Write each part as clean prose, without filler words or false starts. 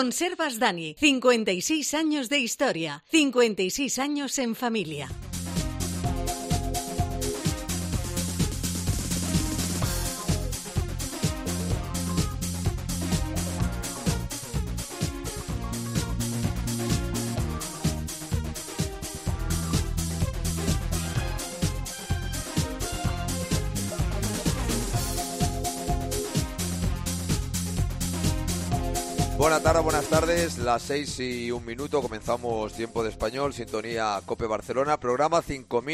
Conservas Dani, 56 años de historia, 56 años en familia. Buenas tardes, las 6:01, comenzamos Tiempo de Español, sintonía COPE Barcelona, programa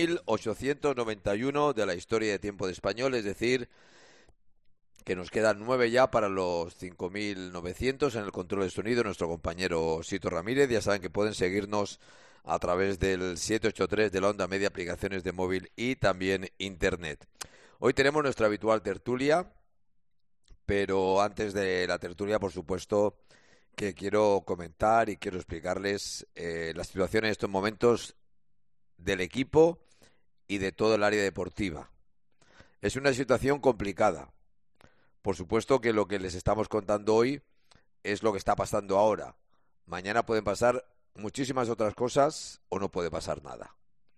5891 de la historia de Tiempo de Español, es decir, que nos quedan 9 ya para los 5900 en el control de sonido, nuestro compañero Sito Ramírez. Ya saben que pueden seguirnos a través del 783 de la onda media, aplicaciones de móvil y también internet. Hoy tenemos nuestra habitual tertulia, pero antes de la tertulia, por supuesto, que quiero comentar y quiero explicarles la situación en estos momentos del equipo y de todo el área deportiva. Es una situación complicada. Por supuesto que lo que les estamos contando hoy es lo que está pasando ahora. Mañana pueden pasar muchísimas otras cosas o no puede pasar nada.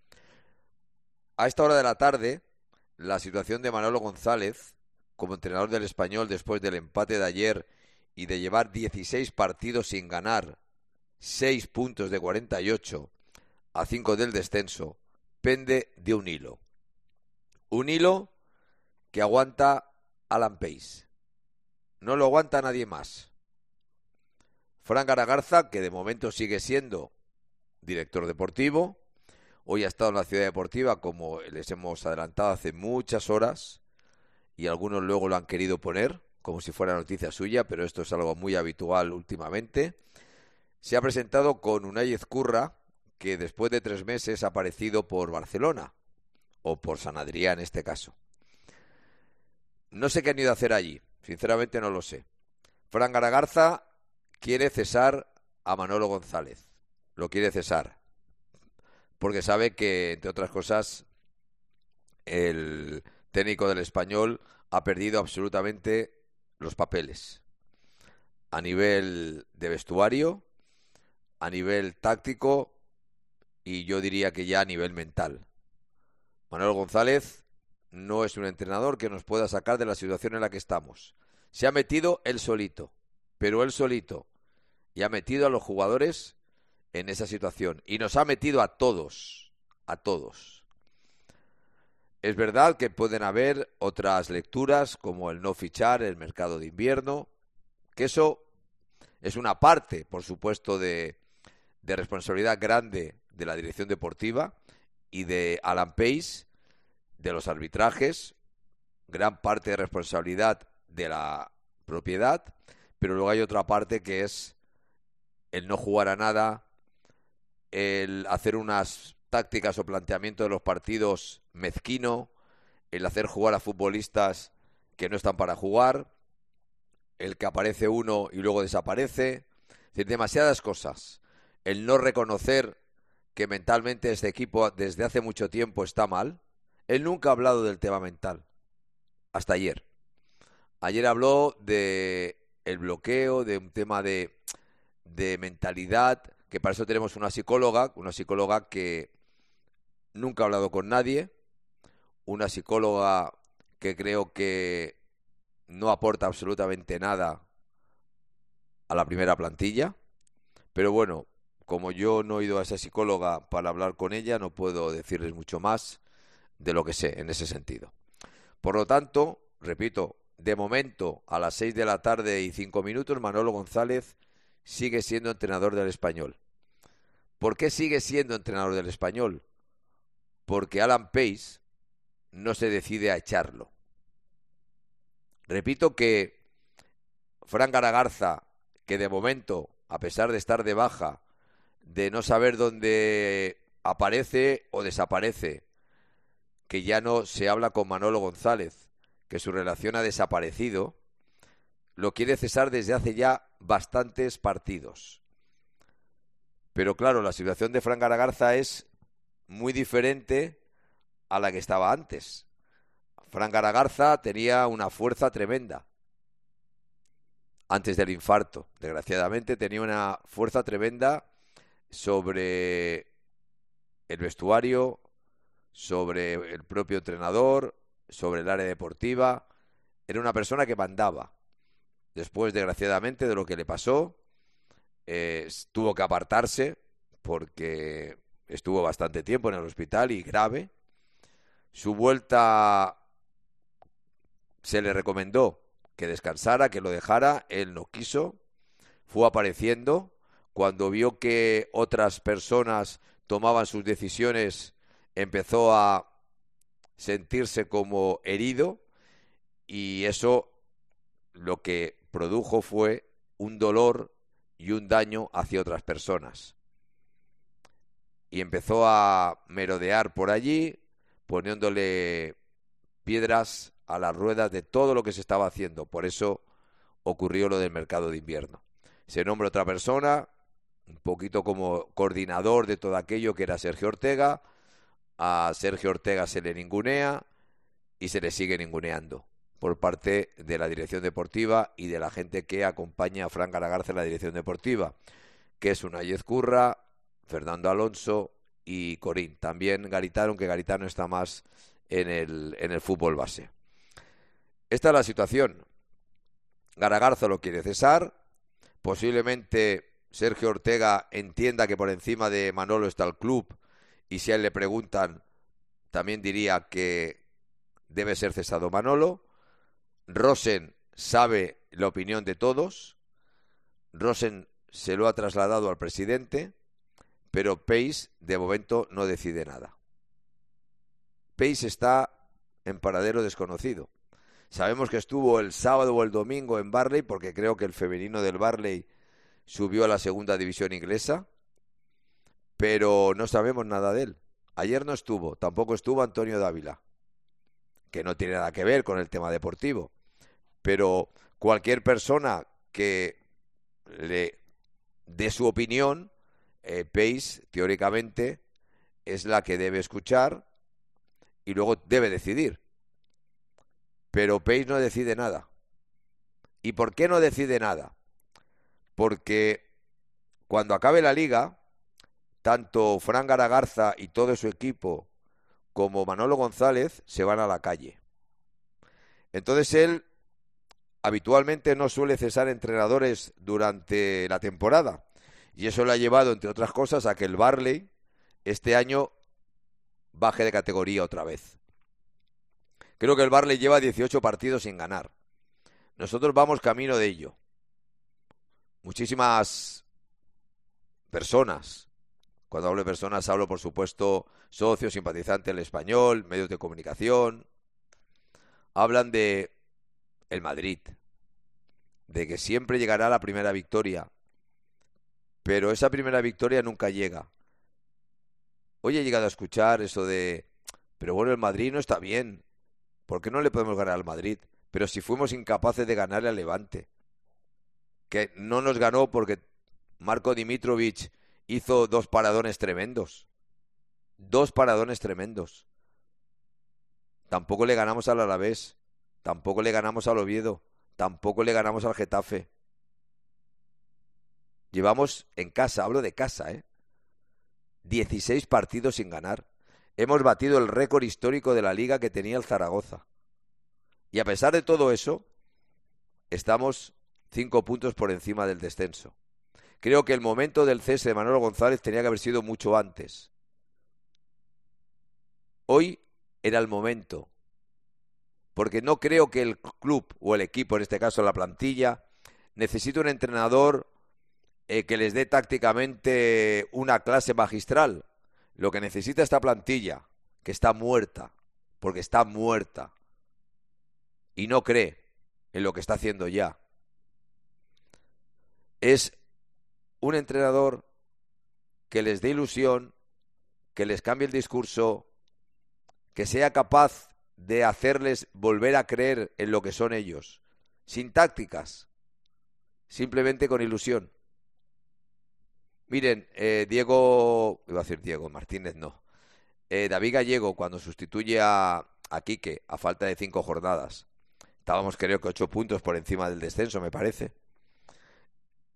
A esta hora de la tarde, la situación de Manolo González como entrenador del Español después del empate de ayer y de llevar 16 partidos sin ganar, 6 puntos de 48 a 5 del descenso, pende de un hilo. Un hilo que aguanta Alan Pace. No lo aguanta nadie más. Fran Garagarza, que de momento sigue siendo director deportivo, hoy ha estado en la Ciudad Deportiva, como les hemos adelantado hace muchas horas, y algunos luego lo han querido poner como si fuera noticia suya, pero esto es algo muy habitual últimamente. Se ha presentado con Unai Ezcurra, que después de 3 meses ha aparecido por Barcelona, o por San Adrià en este caso. No sé qué han ido a hacer allí, sinceramente no lo sé. Fran Garagarza quiere cesar a Manolo González, lo quiere cesar, porque sabe que, entre otras cosas, el técnico del Español ha perdido absolutamente los papeles a nivel de vestuario, a nivel táctico y yo diría que ya a nivel mental. Manolo González no es un entrenador que nos pueda sacar de la situación en la que estamos. Se ha metido él solito, pero él solito, y ha metido a los jugadores en esa situación y nos ha metido a todos, a todos. Es verdad que pueden haber otras lecturas como el no fichar, el mercado de invierno, que eso es una parte, por supuesto, de responsabilidad grande de la dirección deportiva y de Alan Pace, de los arbitrajes, gran parte de responsabilidad de la propiedad, pero luego hay otra parte que es el no jugar a nada, el hacer unas tácticas o planteamiento de los partidos mezquino, el hacer jugar a futbolistas que no están para jugar, el que aparece uno y luego desaparece, es decir, demasiadas cosas. El no reconocer que mentalmente este equipo desde hace mucho tiempo está mal. Él nunca ha hablado del tema mental, hasta ayer. Ayer habló de el bloqueo, de un tema de mentalidad, que para eso tenemos una psicóloga que nunca ha hablado con nadie, una psicóloga que creo que no aporta absolutamente nada a la primera plantilla, pero bueno, como yo no he ido a esa psicóloga para hablar con ella, no puedo decirles mucho más de lo que sé en ese sentido. Por lo tanto, repito, de momento a las 6:05 Manolo González sigue siendo entrenador del Español. ¿Por qué sigue siendo entrenador del Español? Porque Alan Pace no se decide a echarlo. Repito que Fran Garagarza, que de momento, a pesar de estar de baja, de no saber dónde aparece o desaparece, que ya no se habla con Manolo González, que su relación ha desaparecido, lo quiere cesar desde hace ya bastantes partidos. Pero claro, la situación de Fran Garagarza es muy diferente a la que estaba antes. Fran Garagarza tenía una fuerza tremenda. antes del infarto. Desgraciadamente tenía una fuerza tremenda sobre el vestuario, sobre el propio entrenador, sobre el área deportiva. Era una persona que mandaba. Después, desgraciadamente, de lo que le pasó, tuvo que apartarse porque estuvo bastante tiempo en el hospital y grave. Su vuelta se le recomendó que descansara, que lo dejara. Él no quiso. Fue apareciendo. Cuando vio que otras personas tomaban sus decisiones, empezó a sentirse como herido, y eso lo que produjo fue un dolor y un daño hacia otras personas. Y empezó a merodear por allí, poniéndole piedras a las ruedas de todo lo que se estaba haciendo. Por eso ocurrió lo del mercado de invierno. Se nombra otra persona, un poquito como coordinador de todo aquello, que era Sergio Ortega. A Sergio Ortega se le ningunea y se le sigue ninguneando por parte de la dirección deportiva y de la gente que acompaña a Fran Garagarza en la dirección deportiva, que es Unai Ezcurra, Fernando Alonso y Corín. También Garitano, aunque Garitano está más en el fútbol base. Esta es la situación. Garagarza lo quiere cesar. Posiblemente Sergio Ortega entienda que por encima de Manolo está el club, y si a él le preguntan, también diría que debe ser cesado Manolo. Rosen sabe la opinión de todos. Rosen se lo ha trasladado al presidente, pero Peis de momento no decide nada. Peis está en paradero desconocido. Sabemos que estuvo el sábado o el domingo en Barley, porque creo que el femenino del Barley subió a la segunda división inglesa, pero no sabemos nada de él. Ayer no estuvo, tampoco estuvo Antonio Dávila, que no tiene nada que ver con el tema deportivo. Pero cualquier persona que le dé su opinión, Peis, teóricamente, es la que debe escuchar y luego debe decidir. Pero Peis no decide nada. ¿Y por qué no decide nada? Porque cuando acabe la liga, tanto Fran Garagarza y todo su equipo como Manolo González se van a la calle. Entonces él habitualmente no suele cesar entrenadores durante la temporada, y eso le ha llevado, entre otras cosas, a que el Barley este año baje de categoría otra vez. Creo que el Barley lleva 18 partidos sin ganar. Nosotros vamos camino de ello. Muchísimas personas, cuando hablo de personas hablo por supuesto socios, simpatizantes del Español, medios de comunicación, hablan de el Madrid, de que siempre llegará la primera victoria, pero esa primera victoria nunca llega. Hoy he llegado a escuchar eso de, pero bueno, el Madrid no está bien, ¿por qué no le podemos ganar al Madrid? Pero si fuimos incapaces de ganarle al Levante, que no nos ganó porque Marko Dimitrovic hizo dos paradones tremendos. Tampoco le ganamos al Alavés, tampoco le ganamos al Oviedo, tampoco le ganamos al Getafe. Llevamos en casa, hablo de casa, 16 partidos sin ganar. Hemos batido el récord histórico de la liga que tenía el Zaragoza. Y a pesar de todo eso, estamos 5 puntos por encima del descenso. Creo que el momento del cese de Manolo González tenía que haber sido mucho antes. Hoy era el momento, porque no creo que el club o el equipo, en este caso la plantilla, necesite un entrenador que les dé tácticamente una clase magistral. Lo que necesita esta plantilla, que está muerta, porque está muerta, y no cree en lo que está haciendo ya, es un entrenador que les dé ilusión, que les cambie el discurso, que sea capaz de hacerles volver a creer en lo que son ellos, sin tácticas, simplemente con ilusión. Miren, Diego Martínez no. David Gallego, cuando sustituye a Quique a falta de 5 jornadas, estábamos creo que 8 puntos por encima del descenso, me parece.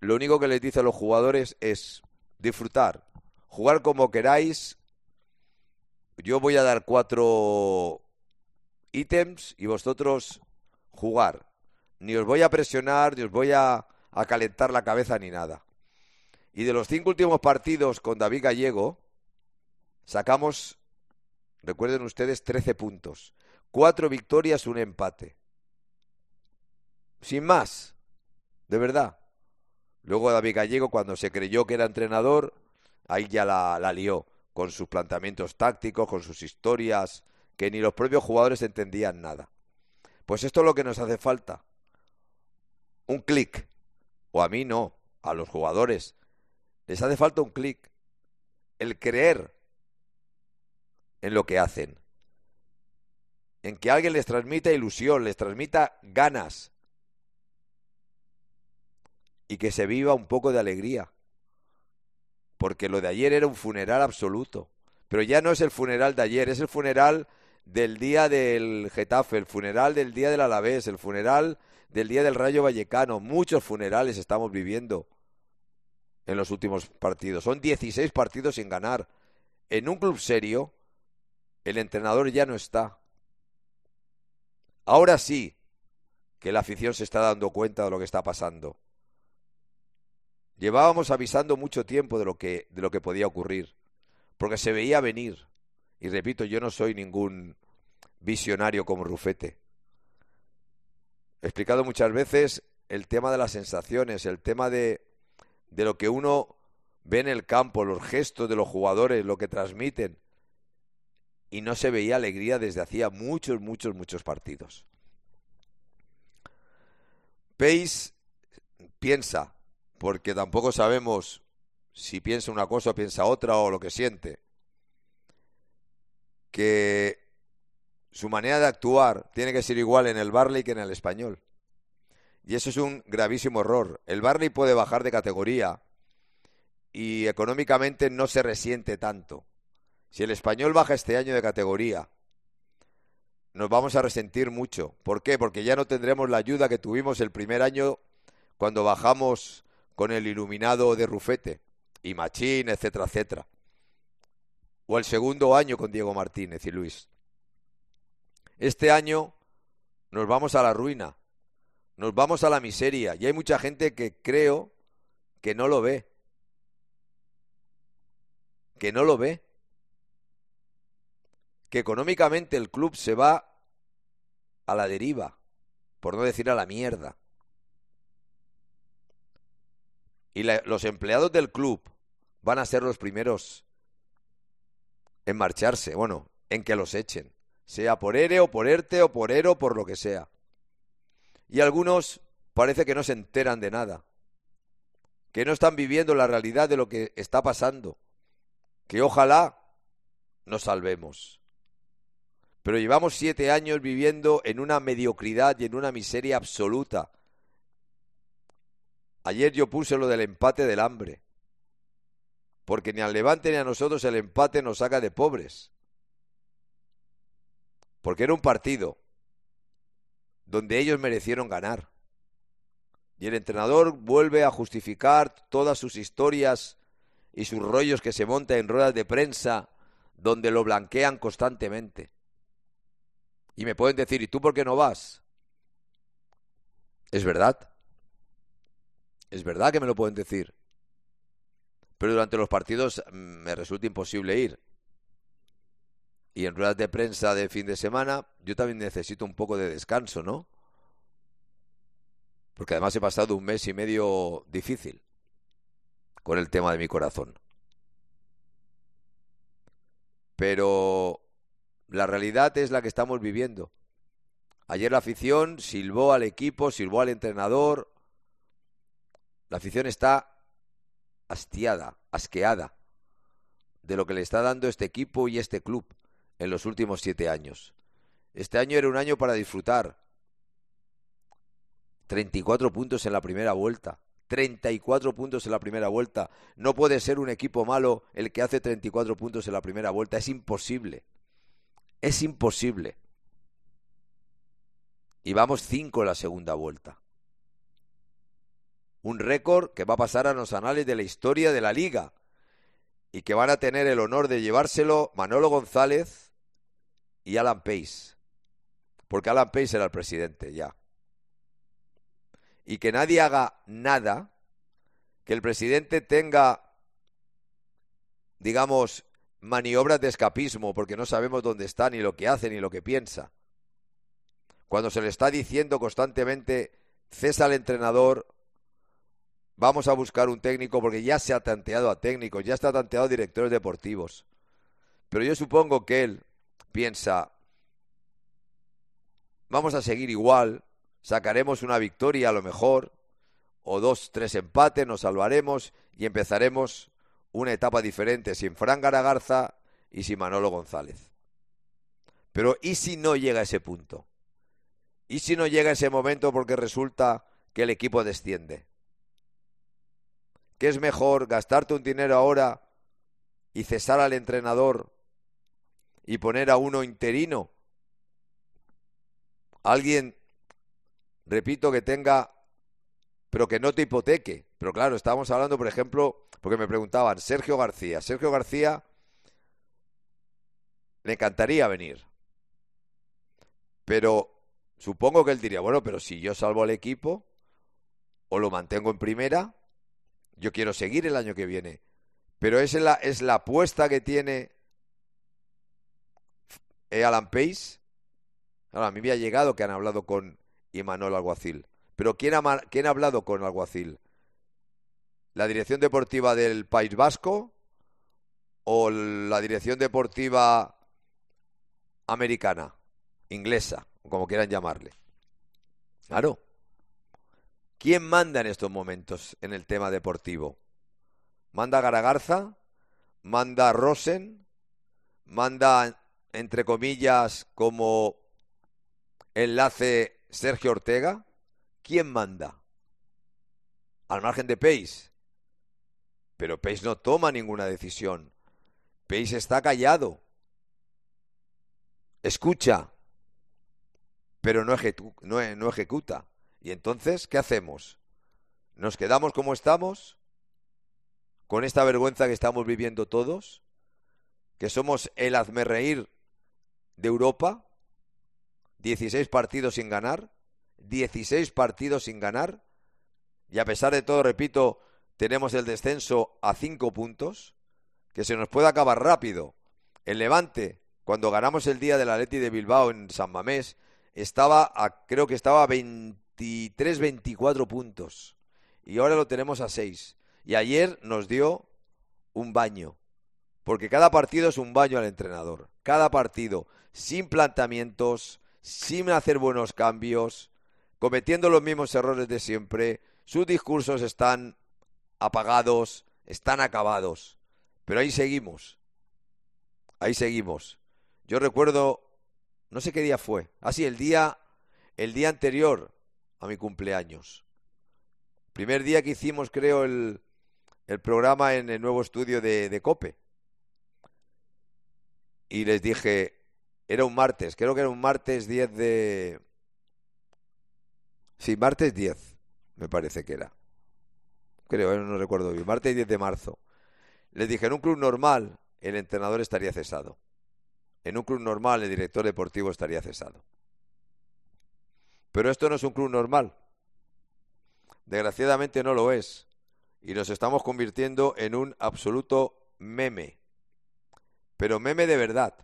lo único que les dice a los jugadores es disfrutar, jugar como queráis. Yo voy a dar 4 ítems y vosotros jugar. Ni os voy a presionar, ni os voy a calentar la cabeza ni nada. Y de los 5 últimos partidos con David Gallego, sacamos, recuerden ustedes, 13 puntos. 4 victorias, 1 empate. Sin más, de verdad. Luego David Gallego, cuando se creyó que era entrenador, ahí ya la lió, con sus planteamientos tácticos, con sus historias, que ni los propios jugadores entendían nada. Pues esto es lo que nos hace falta. Un clic. O a mí no, a los jugadores. Les hace falta un clic. El creer en lo que hacen. En que alguien les transmita ilusión, les transmita ganas. Y que se viva un poco de alegría. Porque lo de ayer era un funeral absoluto. Pero ya no es el funeral de ayer, es el funeral del día del Getafe, el funeral del día del Alavés, el funeral del día del Rayo Vallecano. Muchos funerales estamos viviendo en los últimos partidos. Son 16 partidos sin ganar. En un club serio, el entrenador ya no está. Ahora sí que la afición se está dando cuenta de lo que está pasando. Llevábamos avisando mucho tiempo de lo que podía ocurrir, porque se veía venir. Y repito, yo no soy ningún visionario como Rufete. He explicado muchas veces el tema de las sensaciones, el tema de lo que uno ve en el campo, los gestos de los jugadores, lo que transmiten. Y no se veía alegría desde hacía muchos partidos. Peis piensa, porque tampoco sabemos si piensa una cosa o piensa otra o lo que siente, que su manera de actuar tiene que ser igual en el Barley que en el Español. Y eso es un gravísimo error. El Barley puede bajar de categoría y económicamente no se resiente tanto. Si el Español baja este año de categoría, nos vamos a resentir mucho. ¿Por qué? Porque ya no tendremos la ayuda que tuvimos el primer año cuando bajamos con el iluminado de Rufete y Machín, etcétera, etcétera. O el segundo año con Diego Martínez y Luis. Este año nos vamos a la ruina, nos vamos a la miseria y hay mucha gente que creo que no lo ve. Que no lo ve. Que económicamente el club se va a la deriva, por no decir a la mierda. Y los empleados del club van a ser los primeros en marcharse, bueno, en que los echen. Sea por ERE o por ERTE o por ERO, por lo que sea. Y algunos parece que no se enteran de nada. Que no están viviendo la realidad de lo que está pasando. Que ojalá nos salvemos. Pero llevamos 7 años viviendo en una mediocridad y en una miseria absoluta. Ayer yo puse lo del empate del hambre. Porque ni al Levante ni a nosotros el empate nos saca de pobres. Porque era un partido donde ellos merecieron ganar. Y el entrenador vuelve a justificar todas sus historias y sus rollos que se monta en ruedas de prensa donde lo blanquean constantemente. Y me pueden decir, ¿y tú por qué no vas? Es verdad. Es verdad que me lo pueden decir. Pero durante los partidos me resulta imposible ir. Y en ruedas de prensa de fin de semana, yo también necesito un poco de descanso, ¿no? Porque además he pasado 1 mes y medio difícil con el tema de mi corazón. Pero la realidad es la que estamos viviendo. Ayer la afición silbó al equipo, silbó al entrenador. La afición está hastiada, asqueada de lo que le está dando este equipo y este club en los últimos 7 años. Este año era un año para disfrutar. 34 puntos en la primera vuelta. 34 puntos en la primera vuelta. No puede ser un equipo malo el que hace 34 puntos en la primera vuelta. Es imposible. Es imposible. Y vamos 5 en la segunda vuelta. Un récord que va a pasar a los anales de la historia de la Liga y que van a tener el honor de llevárselo Manolo González y Alan Pace. Porque Alan Pace era el presidente ya. Y que nadie haga nada, que el presidente tenga, digamos, maniobras de escapismo, porque no sabemos dónde está, ni lo que hace, ni lo que piensa. Cuando se le está diciendo constantemente, cesa al entrenador, vamos a buscar un técnico, porque ya se ha tanteado a técnicos, ya está tanteado a directores deportivos. Pero yo supongo que él piensa, vamos a seguir igual, sacaremos una victoria a lo mejor, o 2, 3 empates, nos salvaremos y empezaremos una etapa diferente sin Fran Garagarza y sin Manolo González. Pero ¿y si no llega a ese punto? ¿Y si no llega a ese momento porque resulta que el equipo desciende? ¿Qué es mejor, gastarte un dinero ahora y cesar al entrenador y poner a uno interino? Alguien, repito, que tenga, pero que no te hipoteque. Pero claro, estábamos hablando, por ejemplo, porque me preguntaban, Sergio García. Sergio García le encantaría venir. Pero supongo que él diría, bueno, pero si yo salvo al equipo o lo mantengo en primera, yo quiero seguir el año que viene. Pero es la apuesta que tiene Alan Pace. Ahora, a mí me ha llegado que han hablado con Imanol Alguacil. Pero ¿quién ha hablado con Alguacil? ¿La dirección deportiva del País Vasco o la dirección deportiva americana, inglesa, como quieran llamarle? Claro. ¿Quién manda en estos momentos en el tema deportivo? ¿Manda Garagarza? ¿Manda Rosen? ¿Manda, entre comillas, como enlace Sergio Ortega? ¿Quién manda? Al margen de Pace. Pero Pace no toma ninguna decisión. Pace está callado. Escucha, pero no ejecuta. Y entonces, ¿qué hacemos? ¿Nos quedamos como estamos? ¿Con esta vergüenza que estamos viviendo todos? ¿Que somos el hazmerreír de Europa? 16 partidos sin ganar. 16 partidos sin ganar. Y a pesar de todo, repito, tenemos el descenso a 5 puntos. Que se nos puede acabar rápido. El Levante, cuando ganamos el día del Athletic de Bilbao en San Mamés, creo que estaba a 23, 24 puntos. Y ahora lo tenemos a 6. Y ayer nos dio un baño. Porque cada partido es un baño al entrenador. Cada partido, sin planteamientos, sin hacer buenos cambios, cometiendo los mismos errores de siempre. Sus discursos están apagados, están acabados. Pero ahí seguimos. Ahí seguimos. Yo recuerdo, no sé qué día fue. Sí, el día anterior a mi cumpleaños. Primer día que hicimos, creo, el programa en el nuevo estudio de COPE. Y les dije, era un martes, creo que era un martes 10 de... Sí, martes 10, me parece que era. Creo, no recuerdo bien. Martes 10 de marzo. Les dije, en un club normal, el entrenador estaría cesado. En un club normal, el director deportivo estaría cesado. Pero esto no es un club normal. Desgraciadamente no lo es. Y nos estamos convirtiendo en un absoluto meme. Pero meme de verdad.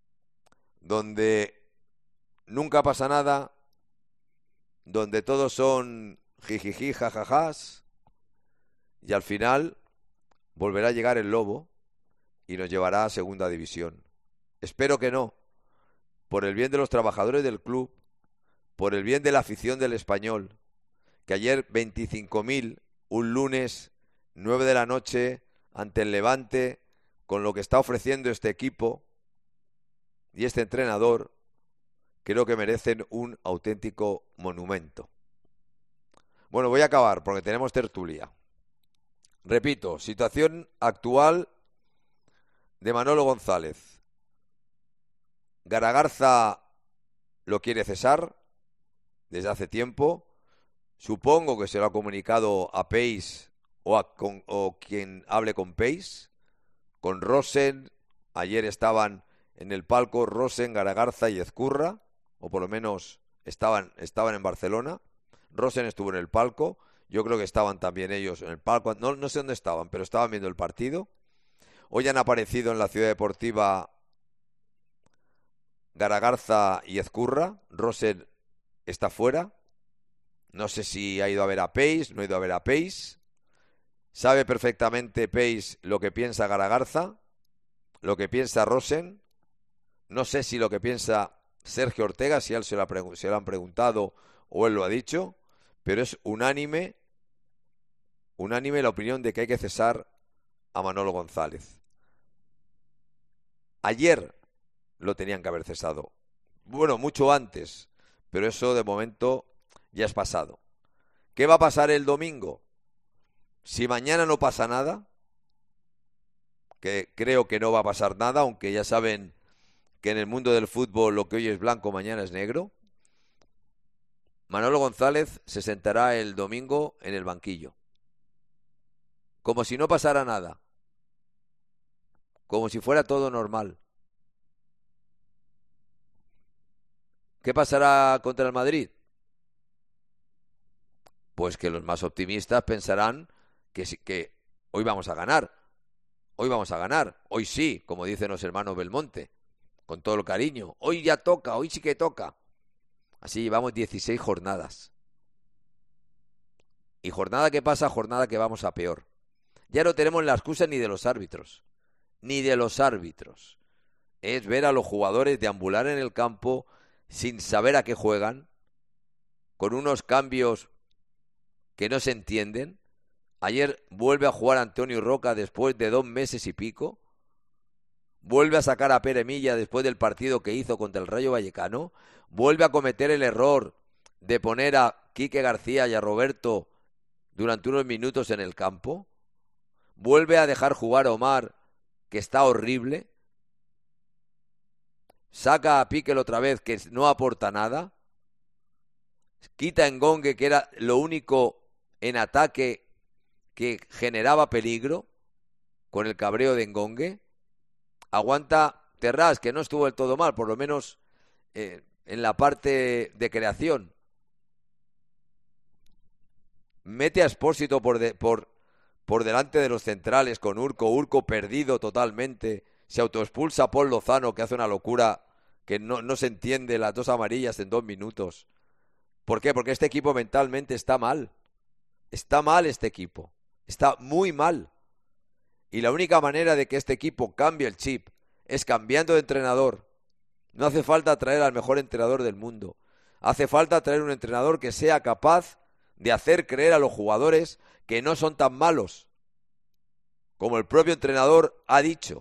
Donde nunca pasa nada. Donde todos son jijiji, jajajás. Y al final volverá a llegar el lobo y nos llevará a segunda división. Espero que no. Por el bien de los trabajadores del club. Por el bien de la afición del Español. Que ayer 25.000, un lunes, 9 de la noche, ante el Levante, con lo que está ofreciendo este equipo y este entrenador, creo que merecen un auténtico monumento. Bueno, voy a acabar porque tenemos tertulia. Repito, situación actual de Manolo González. Garagarza lo quiere cesar desde hace tiempo. Supongo que se lo ha comunicado a Pace o quien hable con Pace, con Rosen. Ayer estaban en el palco Rosen, Garagarza y Ezcurra, o por lo menos estaban en Barcelona. Rosen estuvo en el palco, yo creo que estaban también ellos en el palco, no sé dónde estaban, pero estaban viendo el partido. Hoy han aparecido en la Ciudad Deportiva Garagarza y Ezcurra. Rosen está fuera. No sé si ha ido a ver a Pace, no ha ido a ver a Pace. Sabe perfectamente Pace lo que piensa Garagarza, lo que piensa Rosen. No sé si lo que piensa Sergio Ortega, si a él se lo han preguntado o él lo ha dicho, pero es unánime la opinión de que hay que cesar a Manolo González. Ayer lo tenían que haber cesado. Bueno, mucho antes, pero eso de momento ya es pasado. ¿Qué va a pasar el domingo? Si mañana no pasa nada, que creo que no va a pasar nada, aunque ya saben que en el mundo del fútbol lo que hoy es blanco, mañana es negro, Manolo González se sentará el domingo en el banquillo. Como si no pasara nada. Como si fuera todo normal. ¿Qué pasará contra el Madrid? Pues que los más optimistas pensarán que hoy vamos a ganar. Hoy vamos a ganar. Hoy sí, como dicen los hermanos Belmonte. Con todo el cariño. Hoy ya toca, hoy sí que toca. Así llevamos 16 jornadas. Y jornada que pasa, jornada que vamos a peor. Ya no tenemos la excusa ni de los árbitros. Ni de los árbitros. Es ver a los jugadores deambular en el campo sin saber a qué juegan, con unos cambios que no se entienden. Ayer vuelve a jugar Antonio Roca después de 2 meses y pico. Vuelve a sacar a Pere Milla después del partido que hizo contra el Rayo Vallecano. Vuelve a cometer el error de poner a Quique García y a Roberto durante unos minutos en el campo. Vuelve a dejar jugar a Omar, que está horrible. Saca a Piquel otra vez, que no aporta nada. Quita a Engongue, que era lo único en ataque que generaba peligro, con el cabreo de Engongue. Aguanta Terrás, que no estuvo del todo mal, por lo menos en la parte de creación. Mete a Expósito por delante de los centrales con Urco perdido totalmente. Se autoexpulsa a Paul Lozano, que hace una locura que no se entiende, las 2 amarillas en 2 minutos. ¿Por qué? Porque este equipo mentalmente está mal. Está mal este equipo. Está muy mal. Y la única manera de que este equipo cambie el chip es cambiando de entrenador. No hace falta traer al mejor entrenador del mundo. Hace falta traer un entrenador que sea capaz de hacer creer a los jugadores que no son tan malos, como el propio entrenador ha dicho.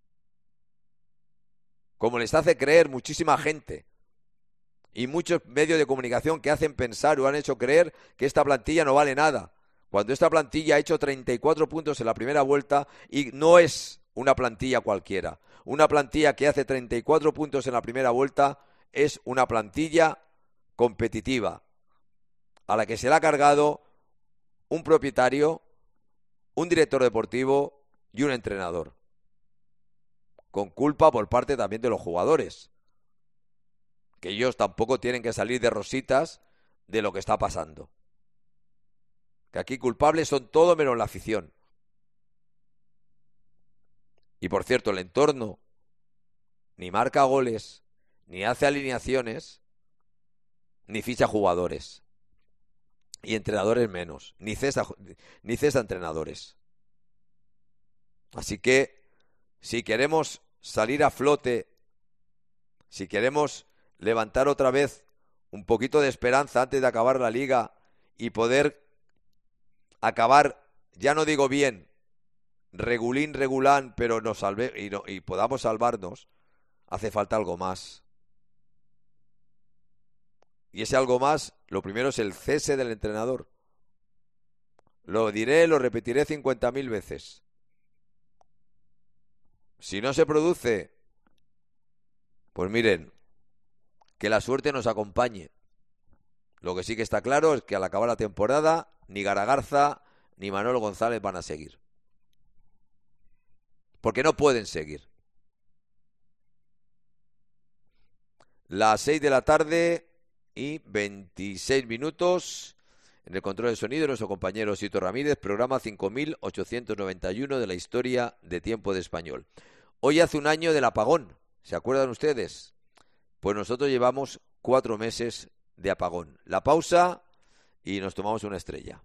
Como les hace creer muchísima gente y muchos medios de comunicación que hacen pensar o han hecho creer que esta plantilla no vale nada, cuando esta plantilla ha hecho 34 puntos en la primera vuelta y no es una plantilla cualquiera. Una plantilla que hace 34 puntos en la primera vuelta es una plantilla competitiva, a la que se le ha cargado un propietario, un director deportivo y un entrenador. Con culpa por parte también de los jugadores, que ellos tampoco tienen que salir de rositas de lo que está pasando. Que aquí culpables son todos menos la afición. Y por cierto, el entorno ni marca goles, ni hace alineaciones, ni ficha jugadores. Y entrenadores menos, ni cesa entrenadores. Así que, si queremos salir a flote, si queremos levantar otra vez un poquito de esperanza antes de acabar la liga y poder acabar, ya no digo bien, regulán, pero nos salve y podamos salvarnos, hace falta algo más. Y ese algo más, lo primero es el cese del entrenador. Lo diré, lo repetiré 50.000 veces. Si no se produce, pues miren, que la suerte nos acompañe. Lo que sí que está claro es que al acabar la temporada, ni Garagarza ni Manolo González van a seguir. Porque no pueden seguir. Las 6 de la tarde y 26 minutos. En el control de sonido, nuestro compañero Sito Ramírez, programa 5891 de la historia de Tiempo de Español. Hoy hace un año del apagón. ¿Se acuerdan ustedes? Pues nosotros llevamos 4 meses de apagón. La pausa y nos tomamos una estrella.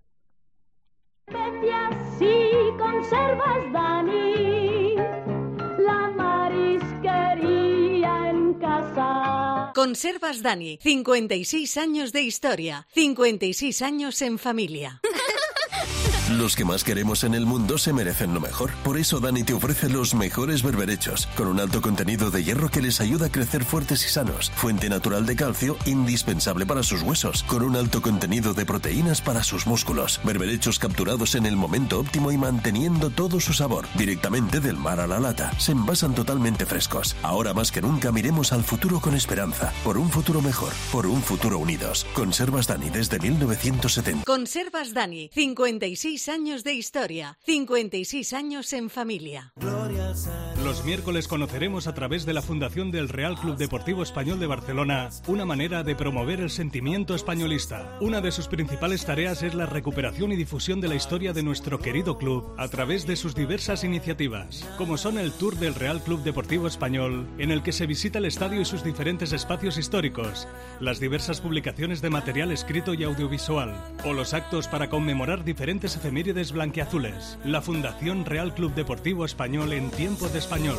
Si conservas, Dani, la marisquería en casa. Conservas Dani, 56 años de historia, 56 años en familia. Los que más queremos en el mundo se merecen lo mejor. Por eso Dani te ofrece los mejores berberechos, con un alto contenido de hierro que les ayuda a crecer fuertes y sanos. Fuente natural de calcio, indispensable para sus huesos, con un alto contenido de proteínas para sus músculos. Berberechos capturados en el momento óptimo y manteniendo todo su sabor. Directamente del mar a la lata. Se envasan totalmente frescos. Ahora más que nunca miremos al futuro con esperanza. Por un futuro mejor. Por un futuro unidos. Conservas Dani desde 1970. Conservas Dani, 56 años de historia, 56 años en familia. Los miércoles conoceremos a través de la Fundación del Real Club Deportivo Español de Barcelona una manera de promover el sentimiento españolista. Una de sus principales tareas es la recuperación y difusión de la historia de nuestro querido club a través de sus diversas iniciativas, como son el Tour del Real Club Deportivo Español, en el que se visita el estadio y sus diferentes espacios históricos, las diversas publicaciones de material escrito y audiovisual, o los actos para conmemorar diferentes efemérides blanquiazules. La Fundación Real Club Deportivo Español en Tiempo de Español.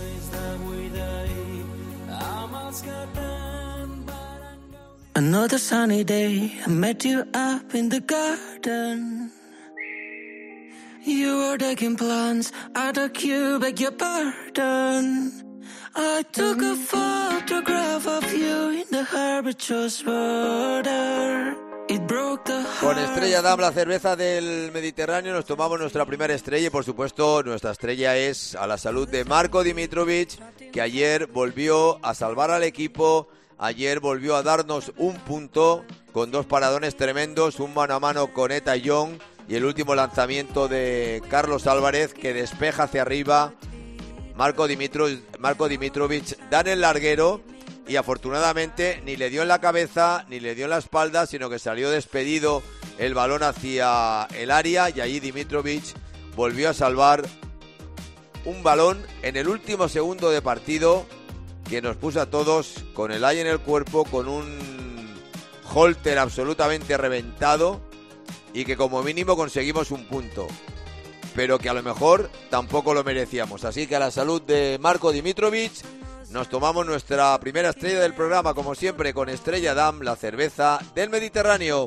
Another sunny day, I met you up in the garden. You were taking plants out of you, beg your pardon. I took a photograph of you in the Herbaceous border. Con Estrella Damm, la cerveza del Mediterráneo, nos tomamos nuestra primera estrella y por supuesto nuestra estrella es a la salud de Marko Dimitrovic, que ayer volvió a salvar al equipo, ayer volvió a darnos un punto con 2 paradones tremendos, un mano a mano con Eta Young y el último lanzamiento de Carlos Álvarez que despeja hacia arriba. Marko Dimitrovic da en el larguero y afortunadamente ni le dio en la cabeza ni le dio en la espalda, sino que salió despedido el balón hacia el área y allí Dimitrovic volvió a salvar un balón en el último segundo de partido que nos puso a todos con el aire en el cuerpo, con un holter absolutamente reventado y que como mínimo conseguimos un punto, pero que a lo mejor tampoco lo merecíamos. Así que a la salud de Marko Dimitrovic nos tomamos nuestra primera estrella del programa, como siempre, con Estrella Damm, la cerveza del Mediterráneo.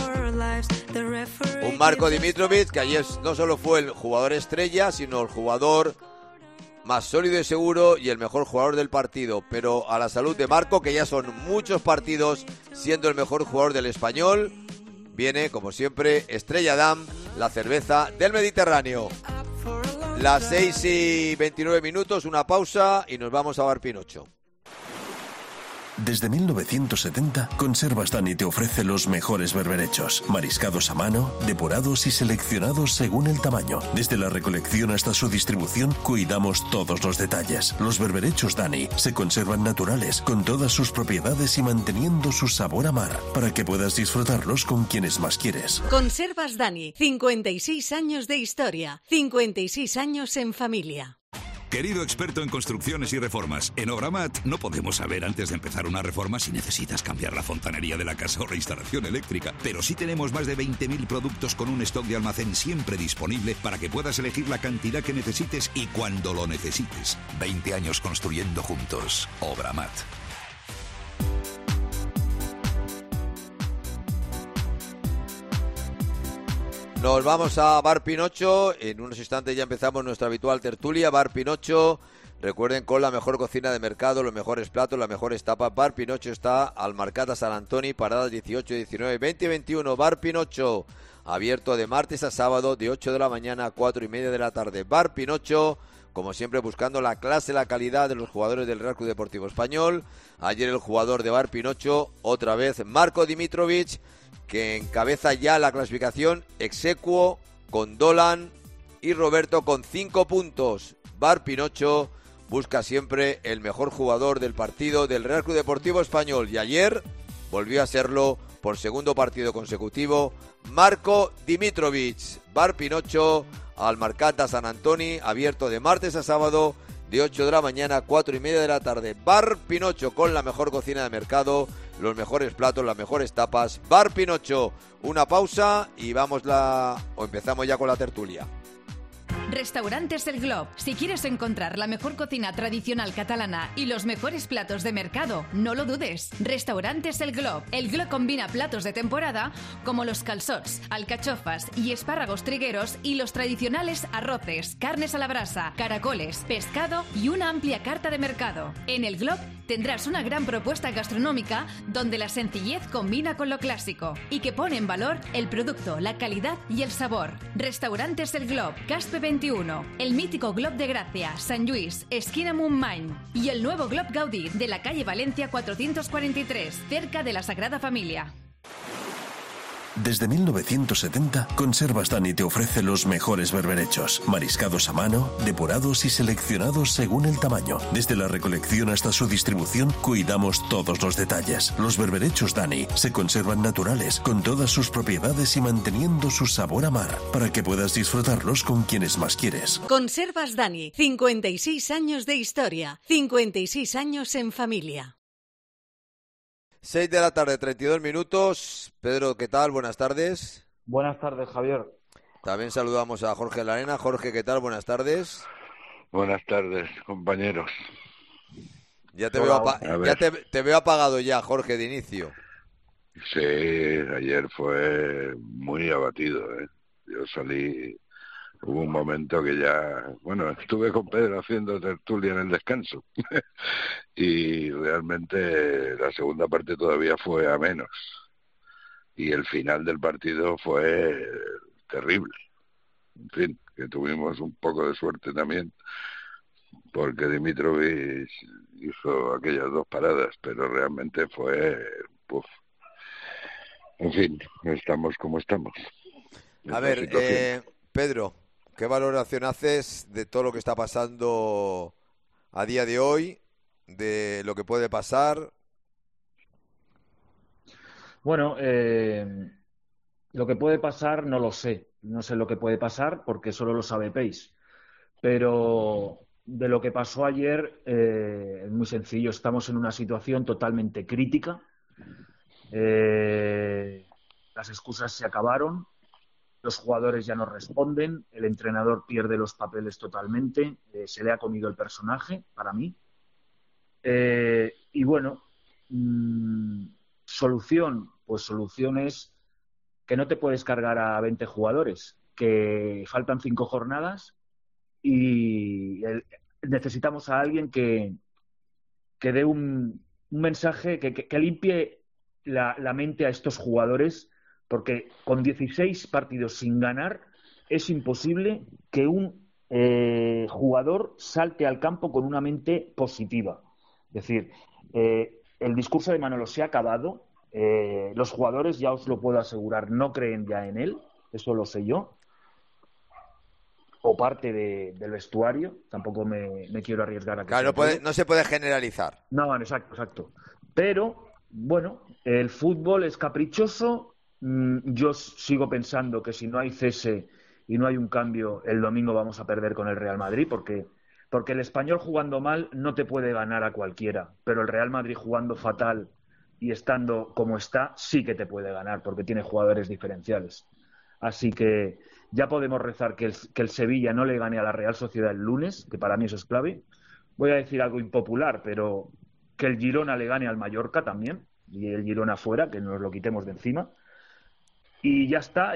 Un Marko Dimitrovic que ayer no solo fue el jugador estrella, sino el jugador más sólido y seguro y el mejor jugador del partido. Pero a la salud de Marko, que ya son muchos partidos siendo el mejor jugador del Español, viene, como siempre, Estrella Damm, la cerveza del Mediterráneo. Las 6 y 29 minutos, una pausa y nos vamos a Bar Pinocho. Desde 1970, Conservas Dani te ofrece los mejores berberechos, mariscados a mano, depurados y seleccionados según el tamaño. Desde la recolección hasta su distribución, cuidamos todos los detalles. Los berberechos Dani se conservan naturales, con todas sus propiedades y manteniendo su sabor a mar, para que puedas disfrutarlos con quienes más quieres. Conservas Dani, 56 años de historia, 56 años en familia. Querido experto en construcciones y reformas, en Obramat no podemos saber antes de empezar una reforma si necesitas cambiar la fontanería de la casa o la instalación eléctrica, pero sí tenemos más de 20.000 productos con un stock de almacén siempre disponible para que puedas elegir la cantidad que necesites y cuando lo necesites. 20 años construyendo juntos. Obramat. Nos vamos a Bar Pinocho, en unos instantes ya empezamos nuestra habitual tertulia. Bar Pinocho, recuerden, con la mejor cocina de mercado, los mejores platos, las mejores tapas. Bar Pinocho está al Marcata San Antoni, paradas 18, 19, 20 y 21. Bar Pinocho, abierto de martes a sábado, de 8 de la mañana a 4 y media de la tarde. Bar Pinocho, como siempre buscando la clase, la calidad de los jugadores del Real Club Deportivo Español. Ayer el jugador de Bar Pinocho, otra vez Marko Dimitrovic, que encabeza ya la clasificación ex aequo con Dolan y Roberto con 5 puntos. Bar Pinocho busca siempre el mejor jugador del partido del Real Club Deportivo Español y ayer volvió a serlo por segundo partido consecutivo Marko Dimitrovic. Bar Pinocho al Marcata Sant Antoni, abierto de martes a sábado de 8 de la mañana a 4:30 de la tarde. Bar Pinocho con la mejor cocina de mercado, los mejores platos, las mejores tapas. Bar Pinocho, una pausa y empezamos ya con la tertulia. Restaurantes El Glob. Si quieres encontrar la mejor cocina tradicional catalana y los mejores platos de mercado, no lo dudes. Restaurantes El Glob. El Glob combina platos de temporada como los calçots, alcachofas y espárragos trigueros y los tradicionales arroces, carnes a la brasa, caracoles, pescado y una amplia carta de mercado. En El Glob tendrás una gran propuesta gastronómica donde la sencillez combina con lo clásico y que pone en valor el producto, la calidad y el sabor. Restaurantes El Glob, Caspe 21, el mítico Glob de Gracia, Sant Lluís, esquina Montmany y el nuevo Glob Gaudí de la calle Valencia 443, cerca de la Sagrada Familia. Desde 1970, Conservas Dani te ofrece los mejores berberechos, mariscados a mano, depurados y seleccionados según el tamaño. Desde la recolección hasta su distribución, cuidamos todos los detalles. Los berberechos Dani se conservan naturales, con todas sus propiedades y manteniendo su sabor a mar, para que puedas disfrutarlos con quienes más quieres. Conservas Dani, 56 años de historia, 56 años en familia. 6 de la tarde, 32 minutos. Pedro, ¿qué tal? Buenas tardes. Buenas tardes, Javier. También saludamos a Jorge Larena. Jorge, ¿qué tal? Buenas tardes. Buenas tardes, compañeros. Ya te veo apagado ya, Jorge, de inicio. Sí, ayer fue muy abatido, ¿eh? Yo salí, hubo un momento que ya, bueno, estuve con Pedro haciendo tertulia en el descanso y realmente la segunda parte todavía fue a menos y el final del partido fue terrible. En fin, que tuvimos un poco de suerte también porque Dimitrovic hizo aquellas 2 paradas, pero realmente fue, en fin, estamos como estamos. A ver, Pedro, ¿qué valoración haces de todo lo que está pasando a día de hoy, de lo que puede pasar? Bueno, lo que puede pasar no lo sé. No sé lo que puede pasar porque solo lo sabe Pace. Pero de lo que pasó ayer es muy sencillo. Estamos en una situación totalmente crítica. Las excusas se acabaron. Los jugadores ya no responden, el entrenador pierde los papeles totalmente, se le ha comido el personaje, para mí. Y bueno, solución, pues solución es que no te puedes cargar a 20 jugadores, que faltan 5 jornadas y necesitamos a alguien que dé un mensaje, que limpie la mente a estos jugadores. Porque con 16 partidos sin ganar es imposible que un jugador salte al campo con una mente positiva. Es decir, el discurso de Manolo se ha acabado. Los jugadores, ya os lo puedo asegurar, no creen ya en él. Eso lo sé yo. O parte del vestuario. Tampoco me quiero arriesgar a que... Claro, no se puede generalizar. No, exacto. Pero, bueno, el fútbol es caprichoso. Yo sigo pensando que si no hay cese y no hay un cambio, el domingo vamos a perder con el Real Madrid, porque el Español jugando mal no te puede ganar a cualquiera, pero el Real Madrid jugando fatal y estando como está, sí que te puede ganar, porque tiene jugadores diferenciales. Así que ya podemos rezar que el Sevilla no le gane a la Real Sociedad el lunes, que para mí eso es clave. Voy a decir algo impopular, pero que el Girona le gane al Mallorca también, y el Girona fuera, que nos lo quitemos de encima. Y ya está,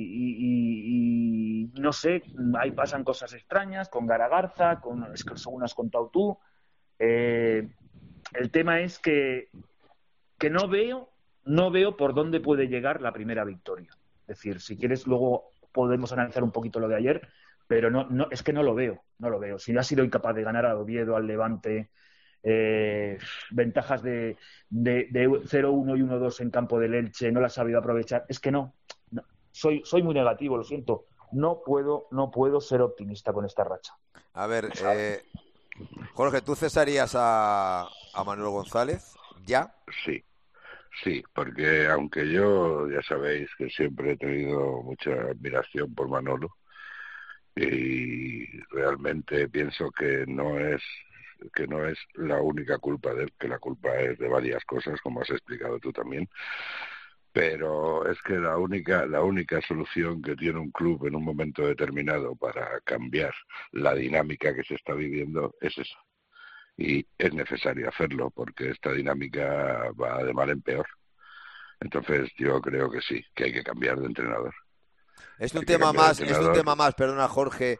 y no sé, ahí pasan cosas extrañas con Garagarza, según has contado tú. El tema es que no veo por dónde puede llegar la primera victoria. Es decir, si quieres luego podemos analizar un poquito lo de ayer, pero no, es que no lo veo. Si ha sido incapaz de ganar al Oviedo, al Levante, ventajas de 0-1 y 1-2 en campo del Elche, no las ha sabido aprovechar. Es que no. Soy muy negativo, lo siento. No puedo ser optimista con esta racha. A ver, Jorge, ¿tú cesarías a Manuel González ya? Sí, porque aunque yo, ya sabéis que siempre he tenido mucha admiración por Manolo, y realmente pienso que no es la única culpa de él, que la culpa es de varias cosas, como has explicado tú también, pero es que la única solución que tiene un club en un momento determinado para cambiar la dinámica que se está viviendo es esa. Y es necesario hacerlo porque esta dinámica va de mal en peor. Entonces yo creo que sí, que hay que cambiar de entrenador. Es un tema más, perdona Jorge,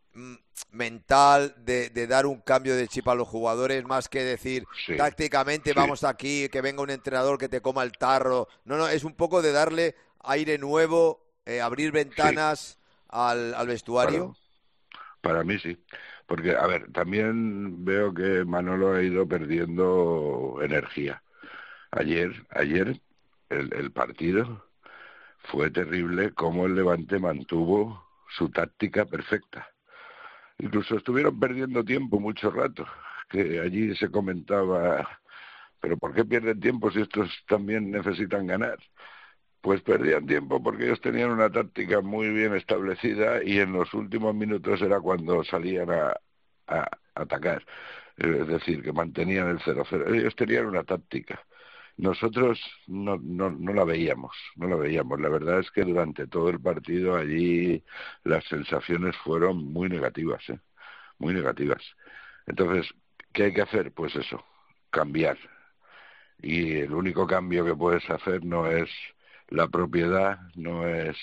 mental, de dar un cambio de chip a los jugadores, más que decir tácticamente vamos aquí, que venga un entrenador que te coma el tarro. No, es un poco de darle aire nuevo, abrir ventanas al vestuario. Para mí sí, porque a ver, también veo que Manolo ha ido perdiendo energía. Ayer el partido fue terrible cómo el Levante mantuvo su táctica perfecta. Incluso estuvieron perdiendo tiempo mucho rato, que allí se comentaba, pero ¿por qué pierden tiempo si estos también necesitan ganar? Pues perdían tiempo porque ellos tenían una táctica muy bien establecida y en los últimos minutos era cuando salían a atacar. Es decir, que mantenían el 0-0. Ellos tenían una táctica. Nosotros no la veíamos. La verdad es que durante todo el partido allí las sensaciones fueron muy negativas, muy negativas. Entonces, ¿qué hay que hacer? Pues eso, cambiar. Y el único cambio que puedes hacer no es la propiedad, no es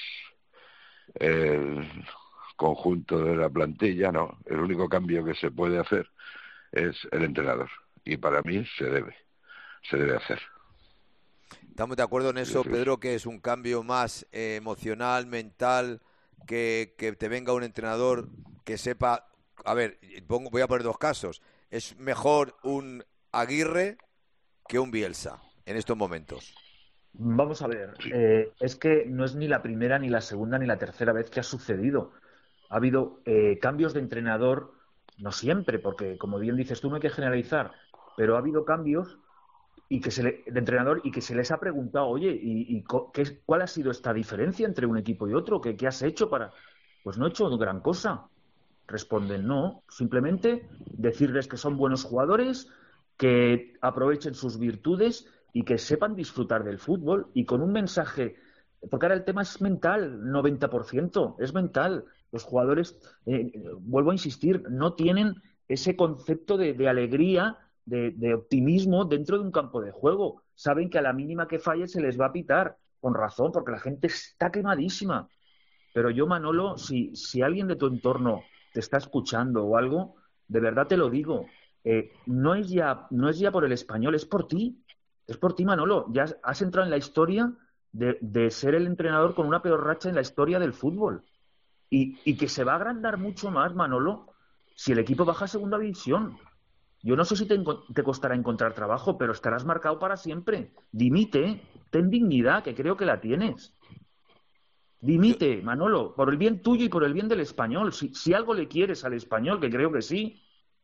el conjunto de la plantilla, no. El único cambio que se puede hacer es el entrenador. Y para mí se debe hacer. Estamos de acuerdo en eso, Pedro, que es un cambio más emocional, mental, que te venga un entrenador que sepa... A ver, voy a poner dos casos. Es mejor un Aguirre que un Bielsa en estos momentos. Vamos a ver, es que no es ni la primera, ni la segunda, ni la tercera vez que ha sucedido. Ha habido cambios de entrenador, no siempre, porque como bien dices tú no hay que generalizar, pero ha habido cambios de entrenador y que se les ha preguntado, oye, ¿cuál ha sido esta diferencia entre un equipo y otro? ¿Qué has hecho para...? Pues no he hecho gran cosa. Responden, no, simplemente decirles que son buenos jugadores, que aprovechen sus virtudes y que sepan disfrutar del fútbol y con un mensaje, porque ahora el tema es mental, 90%, es mental. Los jugadores, vuelvo a insistir, no tienen ese concepto de alegría, de optimismo dentro de un campo de juego. Saben que a la mínima que falle se les va a pitar, con razón, porque la gente está quemadísima. Pero yo, Manolo, si alguien de tu entorno te está escuchando o algo, de verdad te lo digo, no es ya por el Español, es por ti. Es por ti, Manolo. Ya has entrado en la historia de ser el entrenador con una peor racha en la historia del fútbol. Y que se va a agrandar mucho más, Manolo, si el equipo baja a segunda división. Yo no sé si te costará encontrar trabajo, pero estarás marcado para siempre. Dimite, ten dignidad, que creo que la tienes. Dimite, Manolo, por el bien tuyo y por el bien del Español. Si algo le quieres al Español, que creo que sí.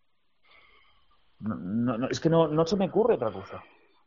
No, es que no se me ocurre otra cosa.